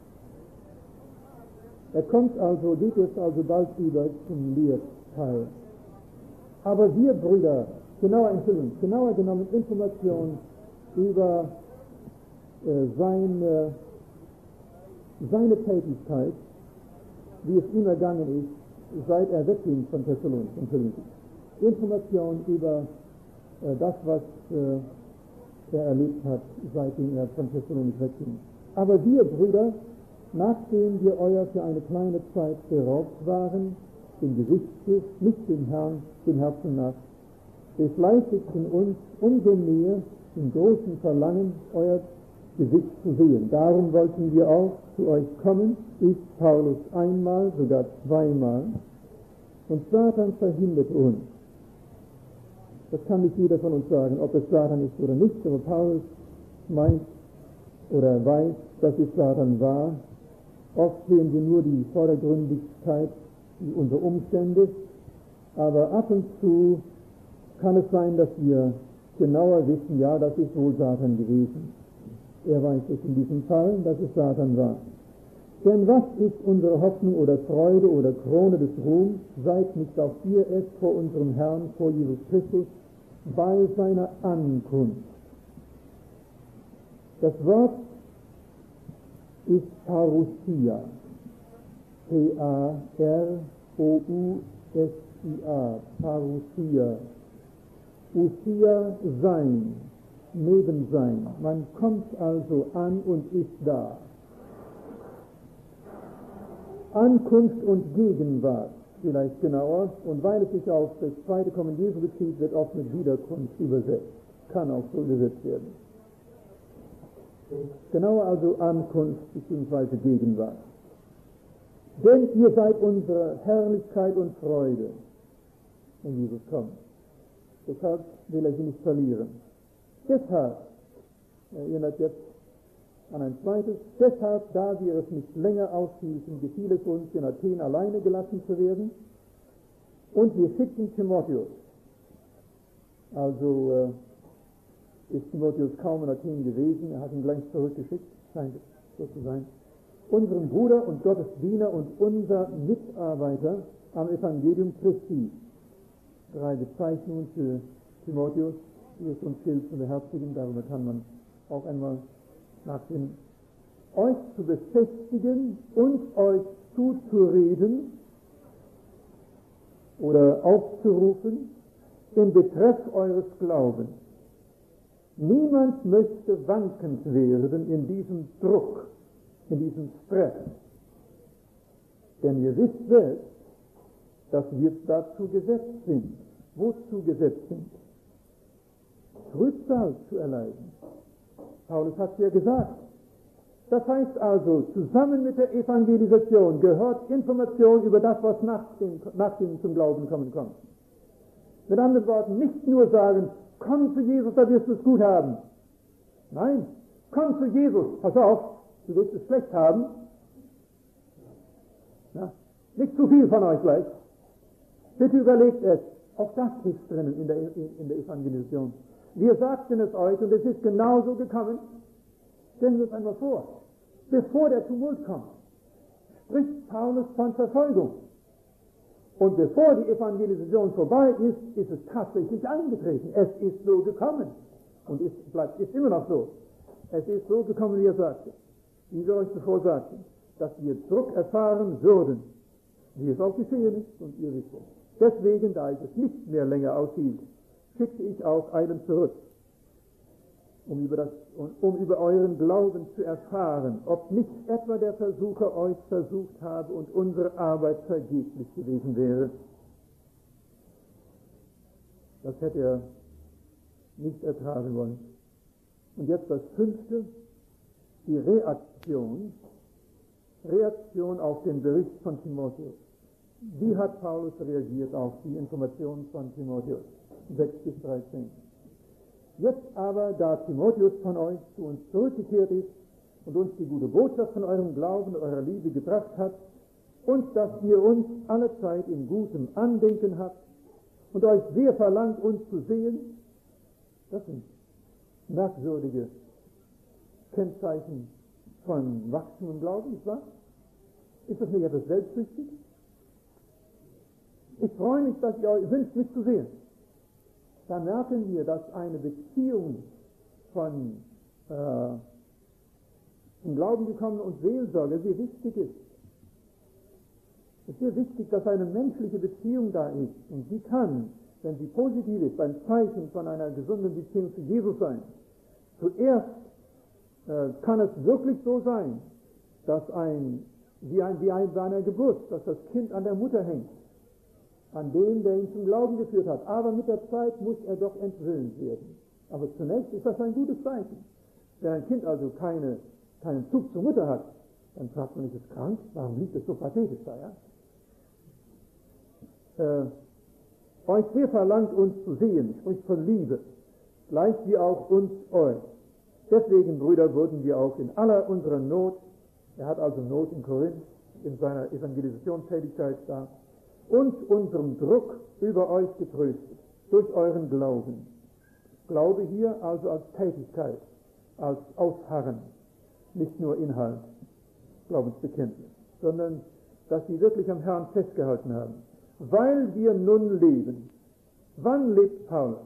Er kommt also, geht jetzt also bald über zum Lehrteil. Aber wir Brüder, genauer, Entschuldigung, genauer genommen Informationen über äh, seine, seine Tätigkeit, wie es ihm ergangen ist, seit er wegging von Thessalonich. Entschuldigung. Informationen über äh, das, was äh, er erlebt hat, seitdem er von Thessalonich wegging. Aber wir Brüder, nachdem wir euer für eine kleine Zeit beraubt waren, dem Gesichte, nicht dem Herrn, dem Herzen nach, es leistet in uns umso mehr im großen Verlangen, euer Gesicht zu sehen. Darum wollten wir auch zu euch kommen, ich, Paulus, einmal, sogar zweimal, Und Satan verhindert uns. Das kann nicht jeder von uns sagen, ob es Satan ist oder nicht, aber Paulus meint oder weiß, dass es Satan war. Oft sehen wir nur die Vordergründigkeit unserer Umstände, aber ab und zu kann es sein, dass wir genauer wissen, ja, das ist wohl Satan gewesen. Er weiß es in diesem Fall, dass es Satan war. Denn was ist unsere Hoffnung oder Freude oder Krone des Ruhms, seid nicht auch ihr es vor unserem Herrn, vor Jesus Christus, bei seiner Ankunft. Das Wort ist Parousia, P A R O U S I A, Parousia, Usia sein, Nebensein. Man kommt also an und ist da. Ankunft und Gegenwart, vielleicht genauer, und weil es sich auf das zweite Kommen Jesu bezieht, wird oft mit Wiederkunft übersetzt. Kann auch so übersetzt werden. Genauer also Ankunft bzw. Gegenwart. Denn ihr seid unsere Herrlichkeit und Freude, wenn Jesus kommt. Deshalb will er sie nicht verlieren. Deshalb, er erinnert jetzt an ein zweites, deshalb, da wir es nicht länger aushielten, gefiel es uns, in Athen alleine gelassen zu werden, und wir schickten Timotheus. Also äh, ist Timotheus kaum in Athen gewesen, er hat ihn gleich zurückgeschickt, scheint es so zu sein, unseren Bruder und Gottes Diener und unser Mitarbeiter am Evangelium Christi. Drei Bezeichnungen für Timotheus, die es uns hilft und beherzigen, darüber kann man auch einmal nachdenken. Euch zu befestigen und euch zuzureden oder aufzurufen in Betreff eures Glaubens. Niemand möchte wankend werden in diesem Druck, in diesem Stress. Denn ihr wisst selbst, dass wir dazu gesetzt sind. Wozu gesetzt sind? Trübsal zu erleiden. Paulus hat es ja gesagt. Das heißt also, zusammen mit der Evangelisation gehört Information über das, was nach dem, nach dem zum Glauben kommen kommt. Mit anderen Worten, nicht nur sagen, komm zu Jesus, da wirst du es gut haben. Nein, komm zu Jesus, pass auf, du wirst es schlecht haben. Ja, nicht zu viel von euch gleich. Bitte überlegt es. Auch das ist drinnen in der, in der Evangelisation. Wir sagten es euch und es ist genauso gekommen. Stellen wir es einmal vor. Bevor der Tumult kommt, spricht Paulus von Verfolgung. Und bevor die Evangelisation vorbei ist, ist es tatsächlich eingetreten. Es ist so gekommen. Und es bleibt, ist immer noch so. Es ist so gekommen, wie er sagte. Wie wir euch zuvor sagten, dass wir Druck erfahren würden, wie es auch geschehen ist, und ihr wisst es. Deswegen, da ich es nicht mehr länger aushielt, schickte ich auch einen zurück, um über, das, um über euren Glauben zu erfahren, ob nicht etwa der Versucher euch versucht habe und unsere Arbeit vergeblich gewesen wäre. Das hätte er nicht ertragen wollen. Und jetzt das Fünfte, die Reaktion, Reaktion auf den Bericht von Timotheus. Wie hat Paulus reagiert auf die Informationen von Timotheus? sechs bis dreizehn. Jetzt aber, da Timotheus von euch zu uns zurückgekehrt ist und uns die gute Botschaft von eurem Glauben und eurer Liebe gebracht hat und dass ihr uns alle Zeit in gutem Andenken habt und euch sehr verlangt, uns zu sehen, das sind merkwürdige Kennzeichen von wachsendem Glauben, nicht wahr? Ist das nicht etwas selbstsüchtig? Ich freue mich, dass ihr euch wünscht, mich zu sehen. Da merken wir, dass eine Beziehung von äh, zum Glauben gekommen und Seelsorge sehr wichtig ist. Es ist sehr wichtig, dass eine menschliche Beziehung da ist. Und die kann, wenn sie positiv ist, ein Zeichen von einer gesunden Beziehung zu Jesus sein. Zuerst äh, kann es wirklich so sein, dass ein, wie, ein, wie ein, bei einer Geburt, dass das Kind an der Mutter hängt, an den, der ihn zum Glauben geführt hat. Aber mit der Zeit muss er doch entwöhnt werden. Aber zunächst ist das ein gutes Zeichen. Wenn ein Kind also keine, keinen Zug zur Mutter hat, dann fragt man, ist es krank? Warum liegt es so pathetisch da? Ja? äh, euch sehr verlangt, uns zu sehen, spricht von Liebe, gleich wie auch uns euch. Deswegen, Brüder, wurden wir auch in aller unserer Not, er hat also Not in Korinth, in seiner Evangelisationstätigkeit da, und unserem Druck über euch getröstet, durch euren Glauben. Glaube hier also als Tätigkeit, als Ausharren, nicht nur Inhalt, Glaubensbekenntnis, sondern dass sie wirklich am Herrn festgehalten haben. Weil wir nun leben. Wann lebt Paulus?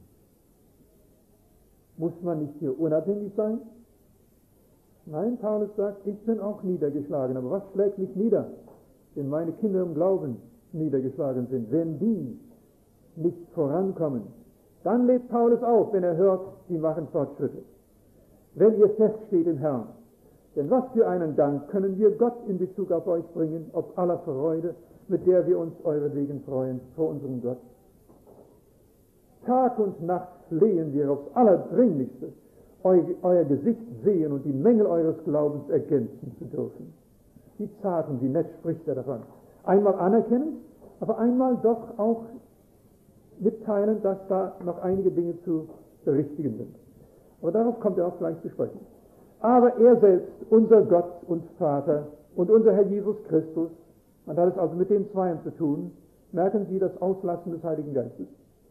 Muss man nicht hier unabhängig sein? Nein, Paulus sagt, ich bin auch niedergeschlagen. Aber was schlägt mich nieder? Wenn meine Kinder im Glauben niedergeschlagen sind, wenn die nicht vorankommen, dann lebt Paulus auf, wenn er hört, sie machen Fortschritte. Wenn ihr feststeht im Herrn. Denn was für einen Dank können wir Gott in Bezug auf euch bringen, ob aller Freude, mit der wir uns euretwegen freuen vor unserem Gott. Tag und Nacht flehen wir aufs Allerdringlichste, eu, euer Gesicht sehen und die Mängel eures Glaubens ergänzen zu dürfen. Wie zart und wie nett spricht er davon. Einmal anerkennen, aber einmal doch auch mitteilen, dass da noch einige Dinge zu berichtigen sind. Aber darauf kommt er auch gleich zu sprechen. Aber er selbst, unser Gott und Vater und unser Herr Jesus Christus, und hat es also mit den Zweien zu tun, merken Sie das Auslassen des Heiligen Geistes.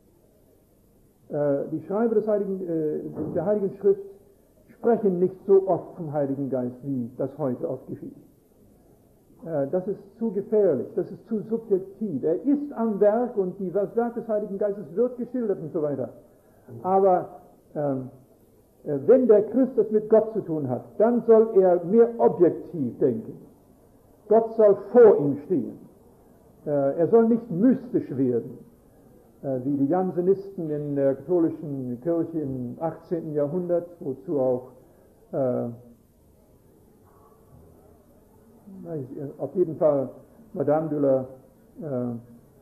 Äh, die Schreiber des Heiligen, äh, der Heiligen Schrift sprechen nicht so oft vom Heiligen Geist, wie das heute oft geschieht. Äh, das ist zu gefährlich, das ist zu subjektiv. Er ist am Werk und die, das Werk des Heiligen Geistes wird geschildert und so weiter. Aber ähm, äh, wenn der Christ es mit Gott zu tun hat, dann soll er mehr objektiv denken. Gott soll vor ihm stehen. Äh, er soll nicht mystisch werden, äh, wie die Jansenisten in der katholischen Kirche im achtzehnten Jahrhundert, wozu auch äh, auf jeden Fall Madame de la äh,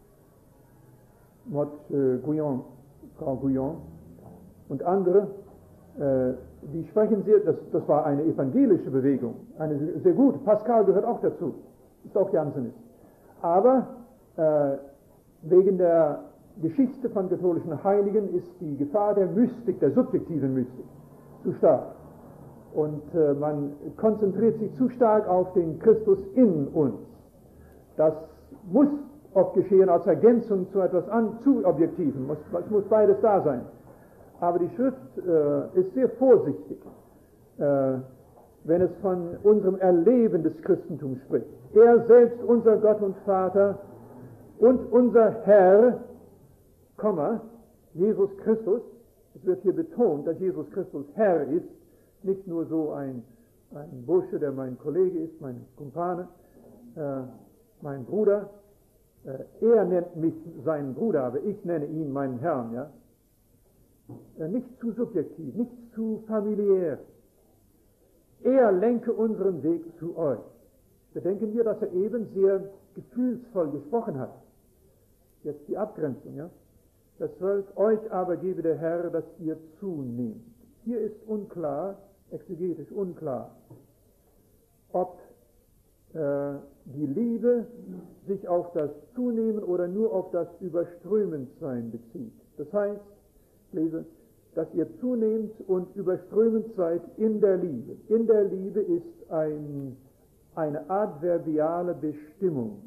Motte äh, Guyon, Frau Guyon und andere, äh, die sprechen sehr, das, das war eine evangelische Bewegung, eine sehr gute. Pascal gehört auch dazu, ist auch Jansenist. Aber äh, wegen der Geschichte von katholischen Heiligen ist die Gefahr der Mystik, der subjektiven Mystik, zu stark. Und äh, man konzentriert sich zu stark auf den Christus in uns. Das muss oft geschehen als Ergänzung zu etwas an, zu Objektiven. Es muss beides da sein. Aber die Schrift äh, ist sehr vorsichtig, äh, wenn es von unserem Erleben des Christentums spricht. Er selbst, unser Gott und Vater und unser Herr, Komma, Jesus Christus, es wird hier betont, dass Jesus Christus Herr ist, nicht nur so ein, ein Bursche, der mein Kollege ist, mein Kumpane, äh, mein Bruder. Äh, er nennt mich seinen Bruder, aber ich nenne ihn meinen Herrn, ja. Nicht zu subjektiv, nicht zu familiär. Er lenke unseren Weg zu euch. Bedenken wir, dass er eben sehr gefühlsvoll gesprochen hat. Jetzt die Abgrenzung, ja. Das Volk, euch aber gebe der Herr, dass ihr zunehmt. Hier ist unklar, exegetisch unklar, ob äh, die Liebe sich auf das Zunehmen oder nur auf das Überströmendsein bezieht. Das heißt, lese, dass ihr zunehmt und überströmend seid in der Liebe. In der Liebe ist ein, eine adverbiale Bestimmung.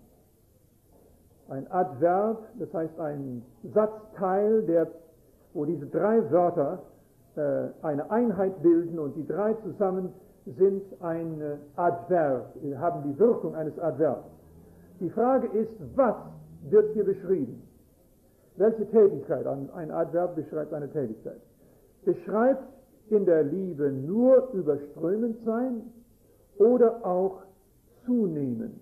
Ein Adverb, das heißt ein Satzteil, der, wo diese drei Wörter äh, eine Einheit bilden und die drei zusammen sind ein äh, Adverb, haben die Wirkung eines Adverbs. Die Frage ist, was wird hier beschrieben? Welche Tätigkeit? Ein Adverb beschreibt eine Tätigkeit. Beschreibt in der Liebe nur überströmend sein oder auch zunehmen.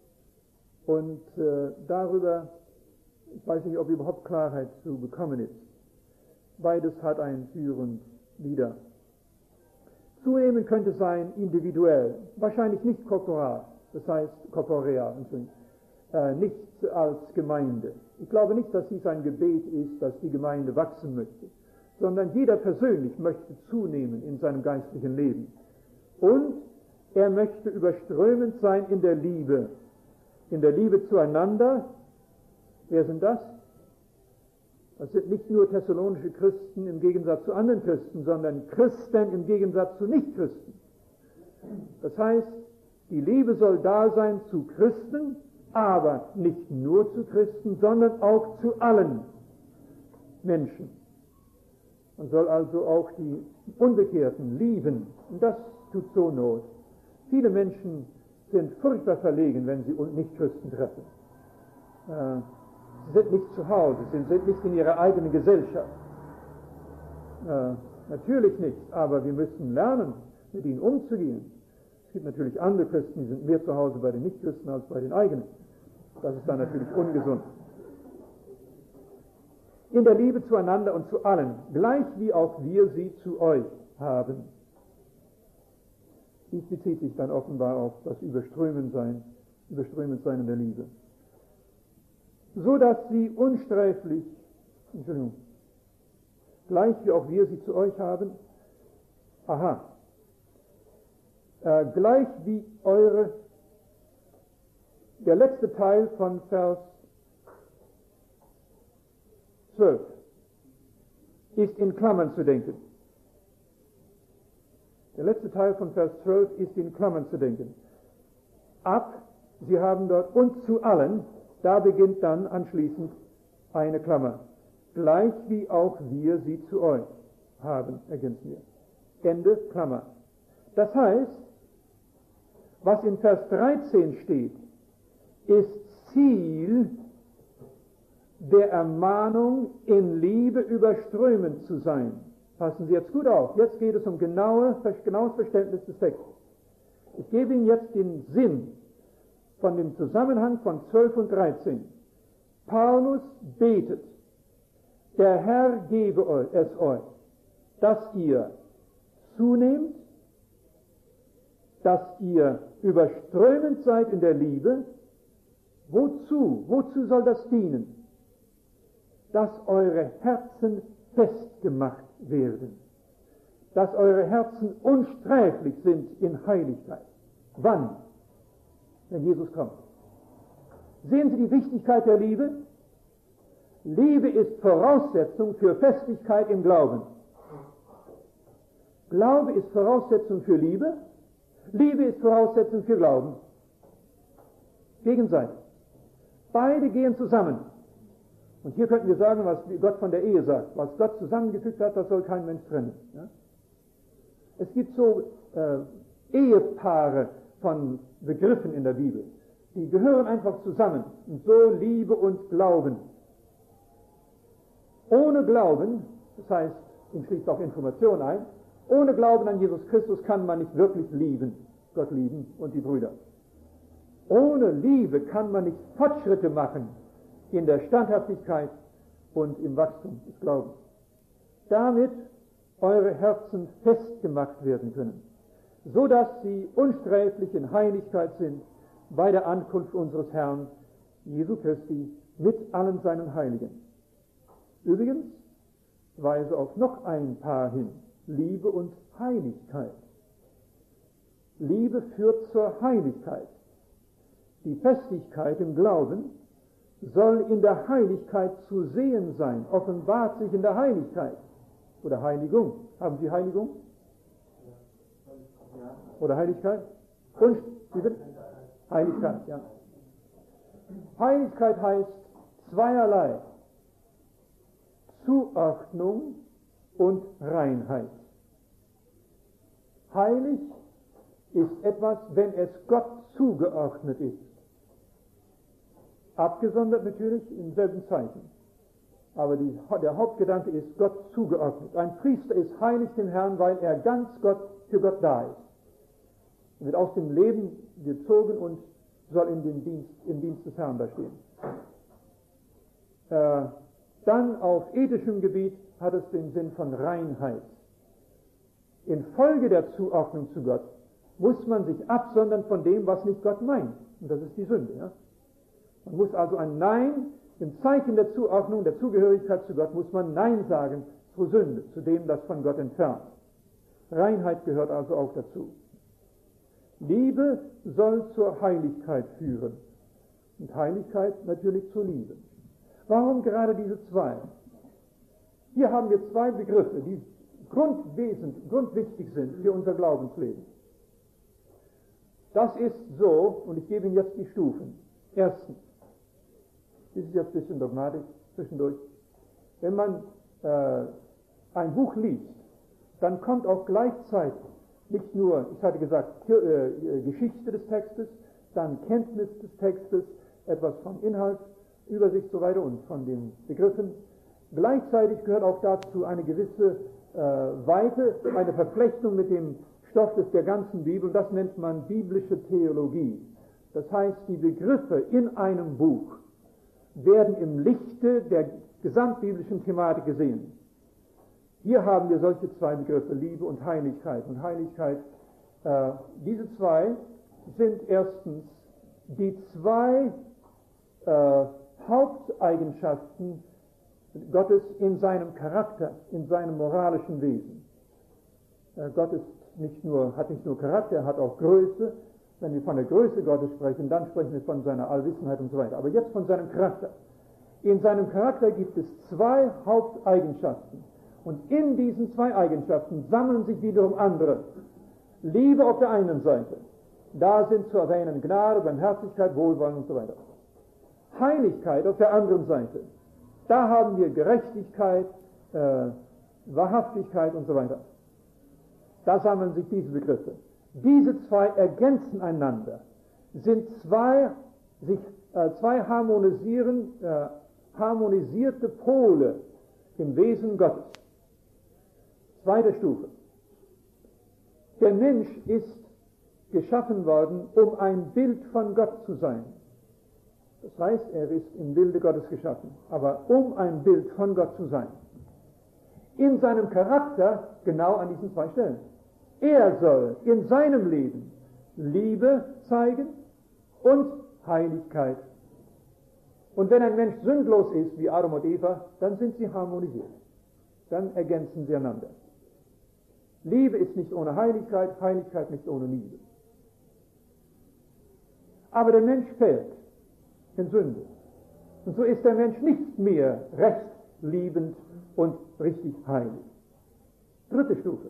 Und äh, darüber, ich weiß nicht, ob überhaupt Klarheit zu bekommen ist. Beides hat ein Für und Wider. Zunehmen könnte sein individuell, wahrscheinlich nicht korporal, das heißt korporeal, äh, nicht als Gemeinde. Ich glaube nicht, dass dies ein Gebet ist, dass die Gemeinde wachsen möchte, sondern jeder persönlich möchte zunehmen in seinem geistlichen Leben. Und er möchte überströmend sein in der Liebe, in der Liebe zueinander Wer sind das? Das sind nicht nur thessalonische Christen im Gegensatz zu anderen Christen, sondern Christen im Gegensatz zu Nichtchristen. Das heißt, die Liebe soll da sein zu Christen, aber nicht nur zu Christen, sondern auch zu allen Menschen. Man soll also auch die Unbekehrten lieben. Und das tut so Not. Viele Menschen sind furchtbar verlegen, wenn sie Nichtchristen treffen. Äh, sie sind nicht zu Hause, sie sind nicht in ihrer eigenen Gesellschaft. Äh, natürlich nicht, aber wir müssen lernen, mit ihnen umzugehen. Es gibt natürlich andere Christen, die sind mehr zu Hause bei den Nichtchristen als bei den eigenen. Das ist dann natürlich ungesund. In der Liebe zueinander und zu allen, gleich wie auch wir sie zu euch haben. Dies bezieht sich dann offenbar auf das Überströmensein, Überströmendsein in der Liebe. So dass sie unsträflich, Entschuldigung, gleich wie auch wir sie zu euch haben, aha, äh, gleich wie eure, der letzte Teil von Vers zwölf ist in Klammern zu denken. Der letzte Teil von Vers zwölf ist in Klammern zu denken. Ab, Sie haben dort und zu allen, da beginnt dann anschließend eine Klammer. Gleich wie auch wir sie zu euch haben, ergänzen wir. Ende Klammer. Das heißt, was in Vers dreizehn steht, ist Ziel der Ermahnung, in Liebe überströmend zu sein. Passen Sie jetzt gut auf. Jetzt geht es um genaue, genaues Verständnis des Textes. Ich gebe Ihnen jetzt den Sinn von dem Zusammenhang von zwölf und dreizehn. Paulus betet, der Herr gebe es euch, dass ihr zunehmt, dass ihr überströmend seid in der Liebe. Wozu? Wozu soll das dienen? Dass eure Herzen festgemacht werden, dass eure Herzen unsträflich sind in Heiligkeit. Wann? Wenn Jesus kommt. Sehen Sie die Wichtigkeit der Liebe? Liebe ist Voraussetzung für Festigkeit im Glauben. Glaube ist Voraussetzung für Liebe. Liebe ist Voraussetzung für Glauben. Gegenseitig. Beide gehen zusammen. Und hier könnten wir sagen, was Gott von der Ehe sagt. Was Gott zusammengefügt hat, das soll kein Mensch trennen. Ja? Es gibt so äh, Ehepaare von Begriffen in der Bibel. Die gehören einfach zusammen. Und so Liebe und Glauben. Ohne Glauben, das heißt, ihm schließt auch Information ein, ohne Glauben an Jesus Christus kann man nicht wirklich lieben, Gott lieben und die Brüder. Ohne Liebe kann man nicht Fortschritte machen in der Standhaftigkeit und im Wachstum des Glaubens. Damit eure Herzen festgemacht werden können, so dass sie unsträflich in Heiligkeit sind bei der Ankunft unseres Herrn Jesu Christi mit allen seinen Heiligen. Übrigens weise auf noch ein Paar hin: Liebe und Heiligkeit. Liebe führt zur Heiligkeit. Die Festigkeit im Glauben soll in der Heiligkeit zu sehen sein, offenbart sich in der Heiligkeit. Oder Heiligung. Haben Sie Heiligung? Oder Heiligkeit? Und, wie wird? Heiligkeit, ja. Heiligkeit heißt zweierlei: Zuordnung und Reinheit. Heilig ist etwas, wenn es Gott zugeordnet ist. Abgesondert natürlich im selben Zeichen. Aber die, der Hauptgedanke ist Gott zugeordnet. Ein Priester ist heilig dem Herrn, weil er ganz Gott, für Gott da ist. Er wird aus dem Leben gezogen und soll in den Dienst, im Dienst des Herrn da stehen. Äh, dann auf ethischem Gebiet hat es den Sinn von Reinheit. Infolge der Zuordnung zu Gott muss man sich absondern von dem, was nicht Gott meint. Und das ist die Sünde. Ja? Man muss also ein Nein, im Zeichen der Zuordnung, der Zugehörigkeit zu Gott, muss man Nein sagen zur Sünde, zu dem, das von Gott entfernt. Reinheit gehört also auch dazu. Liebe soll zur Heiligkeit führen. Und Heiligkeit natürlich zur Liebe. Warum gerade diese zwei? Hier haben wir zwei Begriffe, die grundwesend, grundwichtig sind für unser Glaubensleben. Das ist so, und ich gebe Ihnen jetzt die Stufen. Erstens, das ist jetzt ein bisschen dogmatisch zwischendurch, wenn man äh, ein Buch liest, dann kommt auch gleichzeitig nicht nur, ich hatte gesagt, äh, Geschichte des Textes, dann Kenntnis des Textes, etwas vom Inhalt, Übersicht so weiter und von den Begriffen. Gleichzeitig gehört auch dazu eine gewisse äh, Weite, eine Verflechtung mit dem Stoff des, der ganzen Bibel. Das nennt man biblische Theologie. Das heißt, die Begriffe in einem Buch werden im Lichte der gesamtbiblischen Thematik gesehen. Hier haben wir solche zwei Begriffe, Liebe und Heiligkeit. Und Heiligkeit, äh, diese zwei sind erstens die zwei äh, Haupteigenschaften Gottes in seinem Charakter, in seinem moralischen Wesen. Äh, Gott ist nicht nur, hat nicht nur Charakter, er hat auch Größe. Wenn wir von der Größe Gottes sprechen, dann sprechen wir von seiner Allwissenheit und so weiter. Aber jetzt von seinem Charakter. In seinem Charakter gibt es zwei Haupteigenschaften. Und in diesen zwei Eigenschaften sammeln sich wiederum andere. Liebe auf der einen Seite. Da sind zu erwähnen Gnade, Barmherzigkeit, Wohlwollen und so weiter. Heiligkeit auf der anderen Seite. Da haben wir Gerechtigkeit, äh, Wahrhaftigkeit und so weiter. Da sammeln sich diese Begriffe. Diese zwei ergänzen einander, sind zwei, sich, äh, zwei harmonisieren, äh, harmonisierte Pole im Wesen Gottes. Zweite Stufe. Der Mensch ist geschaffen worden, um ein Bild von Gott zu sein. Das heißt, er ist im Bilde Gottes geschaffen, aber um ein Bild von Gott zu sein. In seinem Charakter genau an diesen zwei Stellen. Er soll in seinem Leben Liebe zeigen und Heiligkeit. Und wenn ein Mensch sündlos ist, wie Adam und Eva, dann sind sie harmonisiert. Dann ergänzen sie einander. Liebe ist nicht ohne Heiligkeit, Heiligkeit nicht ohne Liebe. Aber der Mensch fällt in Sünde. Und so ist der Mensch nicht mehr recht liebend und richtig heilig. Dritte Stufe.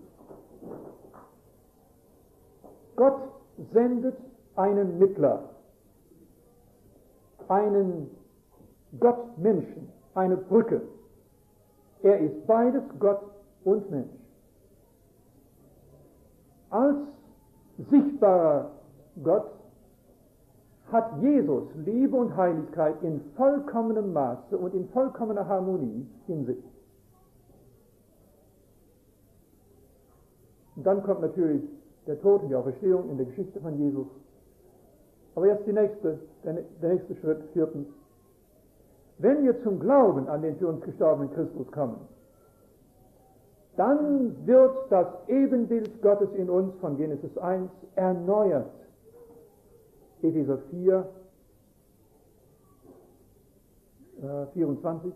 Gott sendet einen Mittler, einen Gott-Menschen, eine Brücke. Er ist beides, Gott und Mensch. Als sichtbarer Gott hat Jesus Liebe und Heiligkeit in vollkommenem Maße und in vollkommener Harmonie in sich. Und dann kommt natürlich der Tod und die Auferstehung in der Geschichte von Jesus. Aber jetzt die nächste, der, der nächste Schritt, viertens. Wenn wir zum Glauben an den für uns gestorbenen Christus kommen, dann wird das Ebenbild Gottes in uns von Genesis eins erneuert. Epheser vier, äh, vierundzwanzig.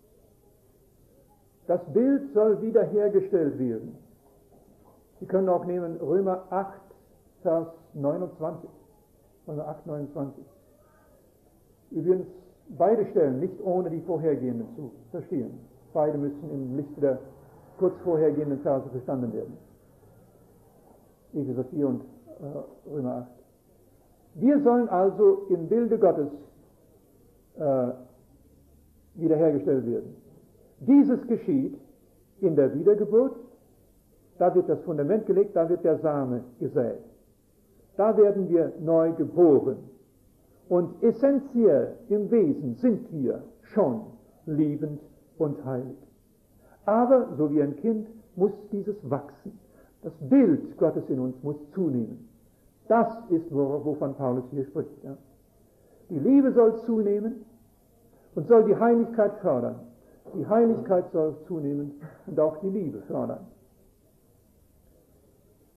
Das Bild soll wiederhergestellt werden. Sie können auch nehmen Römer acht, Vers neunundzwanzig. Römer acht, neunundzwanzig. Übrigens, beide Stellen nicht ohne die vorhergehenden zu verstehen. Beide müssen im Lichte der kurz vorhergehenden Verse verstanden werden. Epheser vier und äh, Römer acht. Wir sollen also im Bilde Gottes äh, wiederhergestellt werden. Dieses geschieht in der Wiedergeburt. Da wird das Fundament gelegt, da wird der Same gesät. Da werden wir neu geboren. Und essentiell im Wesen sind wir schon liebend und heilig. Aber, so wie ein Kind, muss dieses wachsen. Das Bild Gottes in uns muss zunehmen. Das ist, wovon Paulus hier spricht. Ja. Die Liebe soll zunehmen und soll die Heiligkeit fördern. Die Heiligkeit soll zunehmen und auch die Liebe fördern.